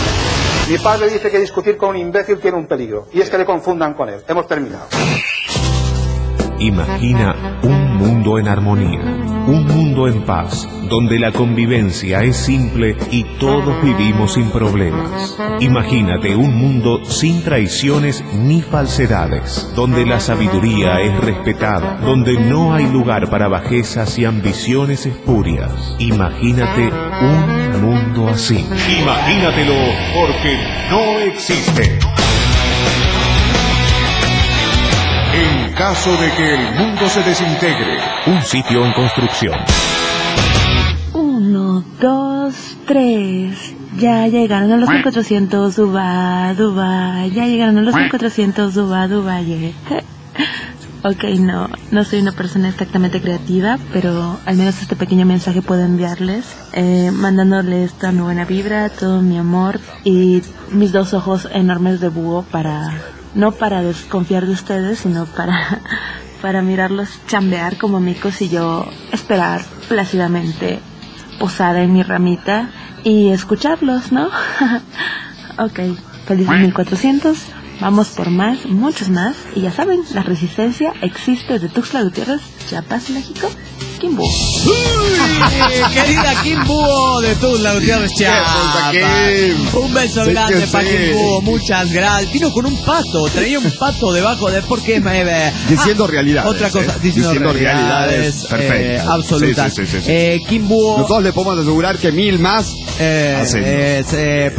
Mi padre dice que discutir con un imbécil tiene un peligro, y es que le confundan con él. Hemos terminado. Imagina un mundo en armonía, un mundo en paz, donde la convivencia es simple y todos vivimos sin problemas. Imagínate un mundo sin traiciones ni falsedades, donde la sabiduría es respetada, donde no hay lugar para bajezas y ambiciones espurias. Imagínate un mundo así. Imagínatelo, porque no existe. En caso de que el mundo se desintegre, un sitio en construcción. Uno, dos, tres. Ya llegaron a los mil cuatrocientos, Dubai, Dubai. Ya llegaron a los mil cuatrocientos, Dubai, Dubai. Ok, no, no soy una persona exactamente creativa, pero al menos este pequeño mensaje puedo enviarles, eh, mandándoles toda mi buena vibra, todo mi amor y mis dos ojos enormes de búho para... no para desconfiar de ustedes, sino para, para mirarlos chambear como micos y yo esperar plácidamente posada en mi ramita y escucharlos, ¿no? Ok, felices mil cuatrocientos, vamos por más, muchos más, y ya saben, la resistencia existe de Tuxtla Gutiérrez, Chiapas, México, Kimbu. Querida Kimbu de Tuxtla Gutiérrez, Chiapas. Un beso sí, grande para Kimbu, muchas gracias. Vino con un pato, traía un pato debajo de... ¿Por qué me ve? Diciendo ah, realidades. Otra cosa, eh, diciendo, diciendo realidades, realidades eh, absolutas. Sí, sí, sí, sí, sí. Eh, Kimbu... Nosotros le podemos asegurar que mil más eh, hacemos. Eh, eh,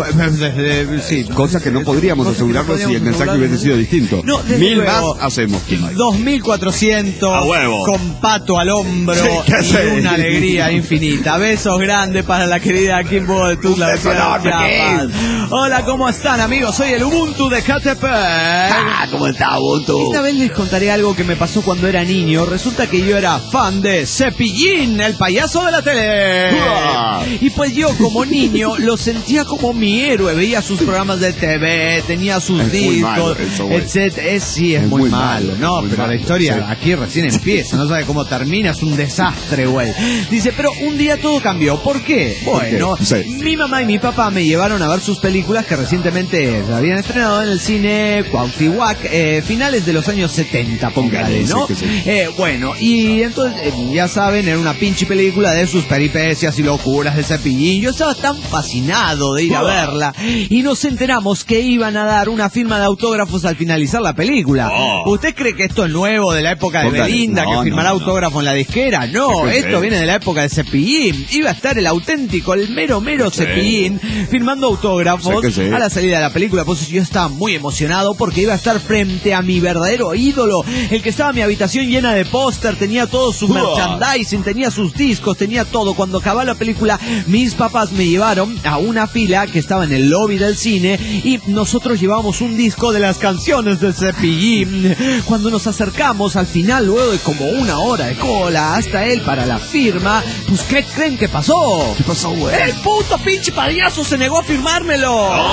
eh, sí, cosa que no podríamos asegurarlo si el mensaje hubiese sido distinto. No, mil luego, más hacemos. dos mil cuatrocientos a huevo. Con pato al hombro sí, y una alegría infinita. Besos grandes para la querida Kimbo de Tuxtla Gutiérrez. Hola, ¿cómo están, amigos? Soy el Ubuntu de Catepec. Ah, ¿cómo está, Ubuntu? Esta vez les contaré algo que me pasó cuando era niño. Resulta que yo era fan de Cepillín, el payaso de la tele. Uah. Y pues yo, como niño, lo sentía como mi héroe. Veía sus programas de T V, tenía sus es discos, etcétera. Es, sí, es, es muy, muy malo, malo, no, muy pero malo, la historia sí. Aquí recién empieza, no sabe cómo termina, es un desastre, güey. Dice, pero un día todo cambió. ¿Por qué? Bueno, ¿Por qué? Sí. Mi mamá y mi papá me llevaron a ver sus películas que recientemente se habían estrenado en el cine Cuauhtémoc, eh, finales de los años setenta, póngale, ¿no? Sí, sí. Eh, bueno, y entonces, eh, ya saben, era una pinche película de sus peripecias y locuras de Cepillín. Yo estaba tan fascinado de ir a verla y nos enteramos que iban a dar una firma de autógrafos al finalizar la película. Oh. ¿Usted cree que esto es nuevo de la época de Póngale. Belinda, no, que firmará no, no. autógrafo en la disquera? No, esto es? viene de la época de Cepillín. Iba a estar el auténtico, el mero mero sí. Cepillín firmando autógrafos sí sí. a la salida de la película. Pues yo estaba muy emocionado porque iba a estar frente a mi verdadero ídolo, el que estaba en mi habitación llena de póster, tenía todo su merchandising, tenía sus discos, tenía todo. Cuando acabó la película, mis papás me llevaron a una fila que estaba en el lobby del cine y nosotros llevábamos un disco de las canciones de Cepillín. Cuando nos acercamos al final, luego de como una hora de cola hasta él para la firma, pues ¿qué creen que pasó? ¿Qué pasó, güey? El puto pinche payaso se negó a firmármelo.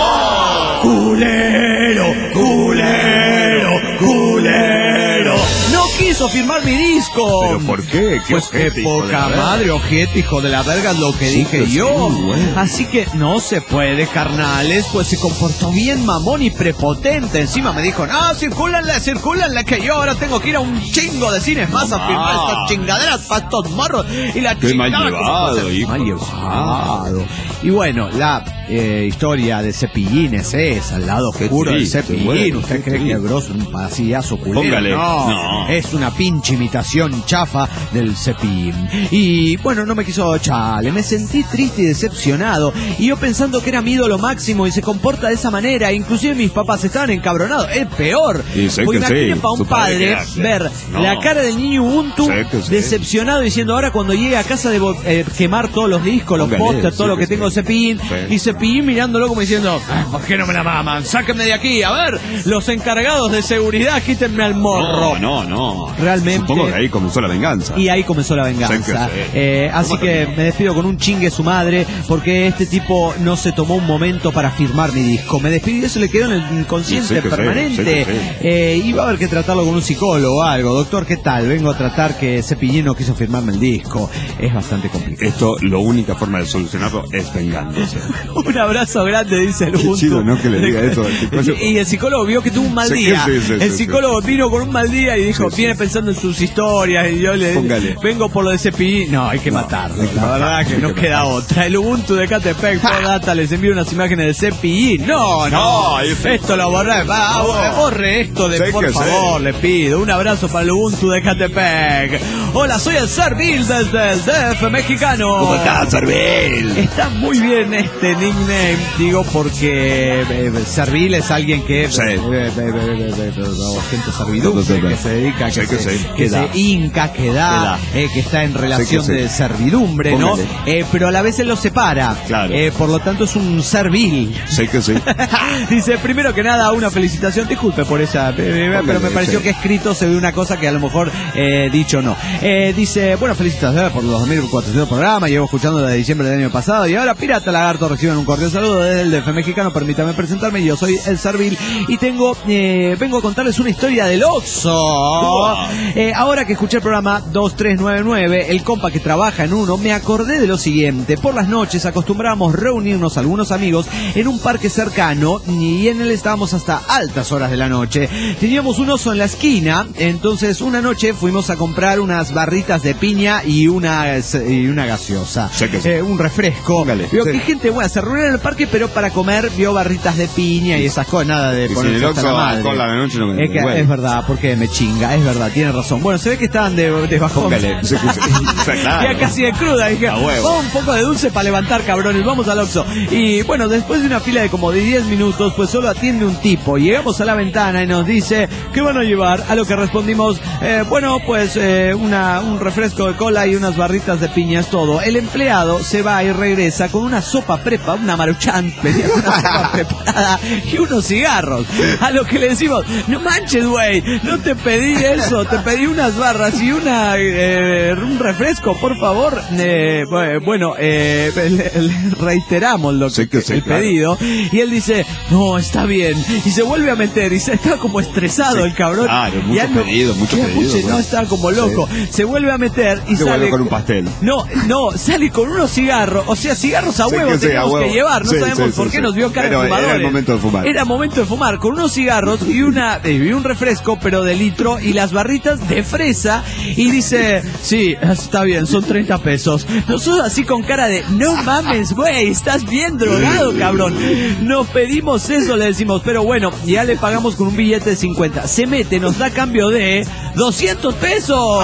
¡Oh! ¡Culero! ¡Culero! ¡Culero! No quiso firmar mi disco. ¿Pero por qué? ¿Qué pues qué poca madre, ojete, hijo de la verga, es lo que sí, dije yo. Sí, así que no se puede, carnales, pues se comportó bien mamón y prepotente. Encima me dijo, no, circúlenle, circúlenle, que yo ahora tengo que ir a un chingo de cines más a firmar ah. estas chingaderas para estos morros. Y la qué mal llevado, hijo. Mal llevado. Y bueno, la eh, historia de Cepillín es esa, al lado oscuro de Cepillín. Bueno, ¿usted cree que es grosso un payaso culero? Póngale. No, no, es una pinche imitación chafa del Cepillín. Y bueno, no me quiso chale, me sentí triste y decepcionado. Y yo pensando que era mi ídolo máximo y se comporta de esa manera. Inclusive mis papás estaban encabronados. Es peor. Porque imagínate sí, para un padre ver no. la cara del niño Ubuntu sí, decepcionado diciendo ahora cuando llegue a casa debo eh, quemar todos los discos, los pósters, todo sí, lo que sí. tengo de Cepillín. Sí. Y Cepillín mirándolo como diciendo, ¿por qué no me la maman? Sáquenme de aquí. A ver, los encargados de seguridad, quítenme al morro. No, no, no. Realmente. Supongo que ahí comenzó la venganza. Y ahí comenzó la venganza. Sí. Eh, así que me despido con un chingue su madre, porque este tipo no se tomó un momento para firmar mi disco. Me despido y eso le quedó en el inconsciente sí, permanente. Sí, sí, sí. Eh, iba a haber que tratarlo con un psicólogo o algo. Doctor, ¿qué tal? Vengo a tratar que Cepillín no quiso firmarme el disco. Es bastante complicado. Esto, la única forma de solucionarlo es vengándose. Un abrazo grande, dice el Ubuntu. Chido, ¿no? Que le diga eso. Y el psicólogo vio que tuvo un mal día. Sí, sí, sí, el psicólogo sí, sí. vino con un mal día y dijo, sí, sí. viene pensando en sus historias y yo le Póngale. vengo por lo de Cepillín. No, hay que no, matarlo. Hay que la matar, verdad que no que queda matar. otra. El Ubuntu de Catepec, por data, les envío unas imágenes de Cepillín. No, no, no esto lo borré. Va, no. Borre esto de, por favor, sé. Le pido. Un abrazo para el Ubuntu de Catepec. Hola, soy el Servil desde el D F mexicano. ¿Cómo estás, Servil? Está muy bien este nickname, digo, porque eh, Servil es alguien que sí. eh, eh, eh, eh, eh, eh, gente servidumbre, que se dedica, que, que, se, que se hinca, que da, eh, que está en relación sí, de servidumbre, Póngale. ¿no? Eh, pero a la vez él lo separa. Claro. Eh, por lo tanto es un servil. Sí que sí. Dice, primero que nada, una felicitación. Disculpe por esa, eh, Póngale, pero me pareció sí. que escrito se ve una cosa que a lo mejor eh, dicho no. Eh, dice, bueno, felicitaciones por los dos mil cuatrocientos programas. Llevo escuchando desde diciembre del año pasado. Y ahora Pirata Lagarto reciben un cordial saludo desde el D F mexicano. Permítame presentarme. Yo soy el Servil y tengo, eh, vengo a contarles una historia del Oxxo. Wow. Eh, ahora que escuché el programa dos tres nueve nueve, el compa que trabaja en uno, me acordé de lo siguiente. Por las noches acostumbrábamos reunirnos algunos amigos en un parque cercano y en él estábamos hasta altas horas de la noche. Teníamos un Oxxo en la esquina, entonces una noche fuimos a comprar unas barritas de piña y una, y una gaseosa. Sí sí. Eh, un refresco. Póngale, vio sí. que gente buena, se reunieron en el parque, pero para comer vio barritas de piña y esas cosas, nada de ponerse si hasta la madre. Con la noche no me es, que, bueno. es verdad, porque me chinga, es verdad, tiene razón. Bueno, se ve que estaban de, de bajón. Póngale, sí, sí, sí. Claro. Ya casi de cruda, dije, vamos un poco de dulce para levantar, cabrones, vamos al Oxxo. Y bueno, después de una fila de como de diez minutos, pues solo atiende un tipo. Llegamos a la ventana y nos dice, ¿qué van a llevar? A lo que respondimos, eh, bueno, pues eh, una, un refresco de cola y unas barritas de piña, es todo. El empleado se va y regresa con una sopa prepa, una maruchan, pedía una sopa preparada y unos cigarros. A lo que le decimos, no manches, güey, no te pedí eso, te pedí unas barras y una eh, un refresco, por favor. Eh, bueno, eh, le, le reiteramos lo que, sí que sí, el claro. pedido y él dice, no, está bien. Y se vuelve a meter y se está como estresado sí, el cabrón. Claro, mucho no, pedido, mucho pedido. Mucho, no, está como loco. Sí. Se vuelve a meter y se sale con un pastel. No, no, sale con unos cigarros, o sea, cigarros a huevo sí, tenemos sí, que llevar, no sí, sabemos sí, por sí, qué sí. nos vio cara de fumadores. Era el momento de fumar. Era momento de fumar, con unos cigarros y una y un refresco, pero de litro, y las barritas de fresa, y dice, sí, está bien, son treinta pesos. Nosotros así con cara de, no mames, güey, estás bien drogado, cabrón. Nos pedimos eso, le decimos, pero bueno, ya le pagamos con un billete de cincuenta. Se mete, nos da cambio de doscientos pesos.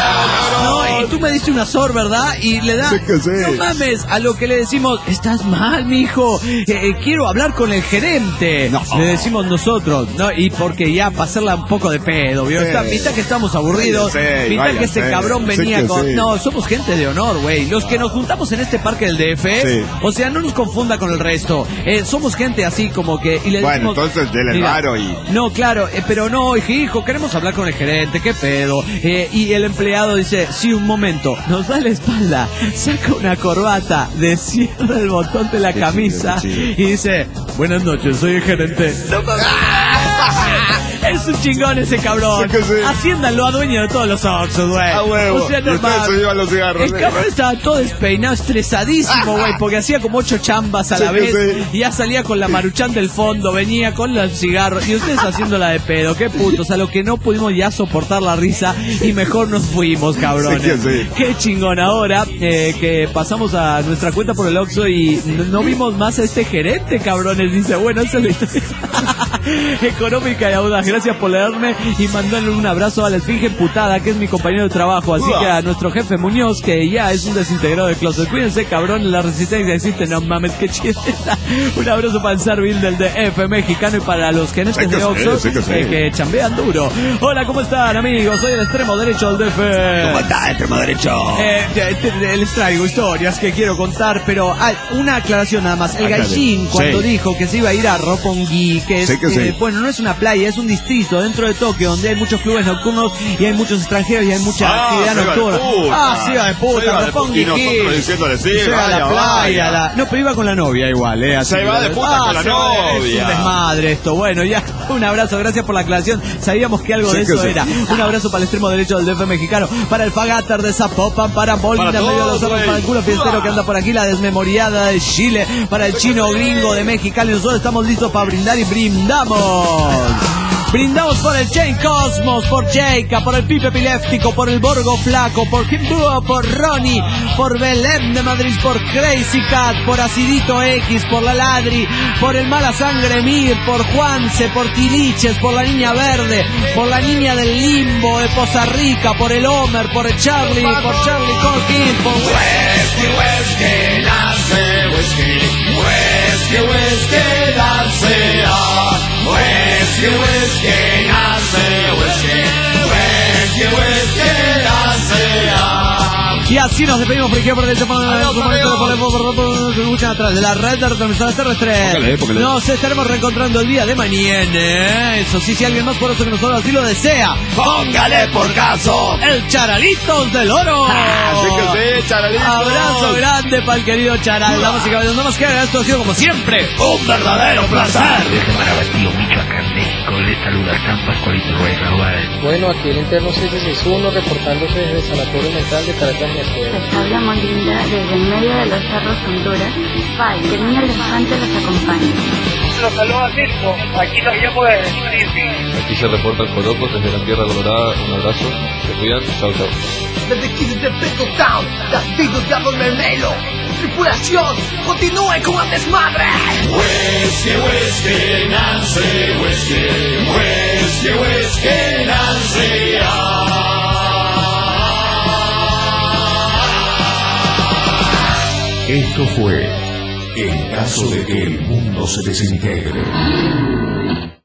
No, y tú me diste una sor, ¿verdad? Y le da, sí que sí. no mames, a lo que le decimos, estás mal, mijo, eh, eh, quiero hablar con el gerente. No. Le decimos nosotros, ¿no? Y porque ya para hacerla un poco de pedo, ¿vio? Sí. Viste que estamos aburridos, viste que este cabrón venía sí con... Sí. No, somos gente de honor, güey. Los que nos juntamos en este parque del D F, sí. o sea, no nos confunda con el resto. Eh, somos gente así como que... Y le bueno, decimos, entonces dele el varo y... No, claro, eh, pero no, hijo, queremos hablar con el gerente, qué pedo. Eh, y el empleado dice, sí, un momento, nos da la espalda, saca una corbata, descierra el botón de la camisa sí, sí, sí. y dice, buenas noches, soy el gerente. No, es un chingón ese cabrón. Sí sí. Haciéndalo a dueño de todos los Oxxos, güey. Ah, huevo. O sea, normal. Se llevan los cigarros, el cabrón estaba todo despeinado, estresadísimo, güey, porque hacía como ocho chambas a sí la vez. Sí. Y ya salía con la maruchan del fondo, venía con los cigarros. Y ustedes haciéndola de pedo, qué putos. A lo que no pudimos ya soportar la risa y mejor nos fuimos, cabrones. Sí sí. Qué chingón. Ahora eh, que pasamos a nuestra cuenta por el Oxxo y no, no vimos más a este gerente, cabrones. Dice, bueno, esa es la historia económica y audaz. Gracias por leerme y mandarle un abrazo a la esfinge putada, que es mi compañero de trabajo. Así que a nuestro jefe Muñoz, que ya es un desintegrado de closet. Cuídense, cabrón, la resistencia existe. No mames, qué chiste. Un abrazo para el Servil del D F mexicano y para los gerentes de Oxxo sí, sí, sí. eh, que chambean duro. Hola, ¿cómo están, amigos? Soy el extremo derecho del D F. ¿Cómo está, extremo derecho? Eh, te, te, te, les traigo historias que quiero contar, pero hay una aclaración nada más. El Gallín, cuando sí. dijo que se iba a ir a Roppongi, que es, sí, que sí. eh, bueno, no es una playa, es un distrito dentro de Tokio donde hay muchos clubes nocturnos y hay muchos extranjeros y hay mucha ah, actividad nocturna. Ah, sí, va de puta, Roppongi. Y nosotros diciéndole, sí, se va a la playa. La... No, pero iba con la novia igual, eh. Así se va de puta ah, con la novia. Es un desmadre esto. Bueno, ya, un abrazo, gracias por la aclaración. Sabíamos que algo sí, de eso sí. era. Un abrazo para el extremo derecho del D F mexicano, para el Fagatar de Zapopan, para Molina, medio de los cerros, para el culo fiestero que anda por aquí, la desmemoriada de Chile, para el chino gringo de Mexicali. Nosotros estamos listos para brindar y brindamos. Brindamos por el Chain Cosmos, por Jayka, por el Pipe Epiléptico, por el Borgo Flaco, por Kimbo, por Ronnie, por Belém de Madrid, por Crazy Cat, por Acidito X, por La Ladri, por el Mala Sangre Mir, por Juanse, por Tiliches, por la Niña Verde, por la Niña del Limbo de Poza Rica, por el Homer, por el Charlie, por Charlie Coquín, por Whisky, Whisky, Dance, Whisky, Whisky, Whisky, Dance, Whisky, Whisky, Dance, Whisky, Whisky, Whisky, Dance. Y así nos despedimos por aquí por el teléfono se escuchan atrás de la red de retransmisoras terrestres. Póngale, póngale. Nos estaremos reencontrando el día de mañana. Eso sí, si alguien más poderoso que nosotros así lo desea, póngale por caso el Charalitos del Oro. Así que sí, Charalitos. Abrazo grande para el querido Charal. Damas y caballeros, no más que esto ha sido como siempre un verdadero placer. Desde Marabatío, Michoacán, México, les saluda San Pascualito Ruiz Raúl. Bueno, aquí el interno seis seis uno reportándose desde el Sanatorio Mental de Caracas. Les habla Molinda desde el medio de los cerros Honduras. Bye, que el niño elefante los acompañe. Los saluda Circo, aquí lo llamo de Frisbee. Aquí se reporta el Coloco desde la Tierra Colorada. Un abrazo, se cuidan, chao chao. Desde aquí desde Peto Town, Castillo de Árbol Mermelo. Tripulación, continúe con el desmadre. Whisky, whisky, Nancy, whisky, whisky, whisky, Nancy, ah. Esto fue En caso de que el mundo se desintegre.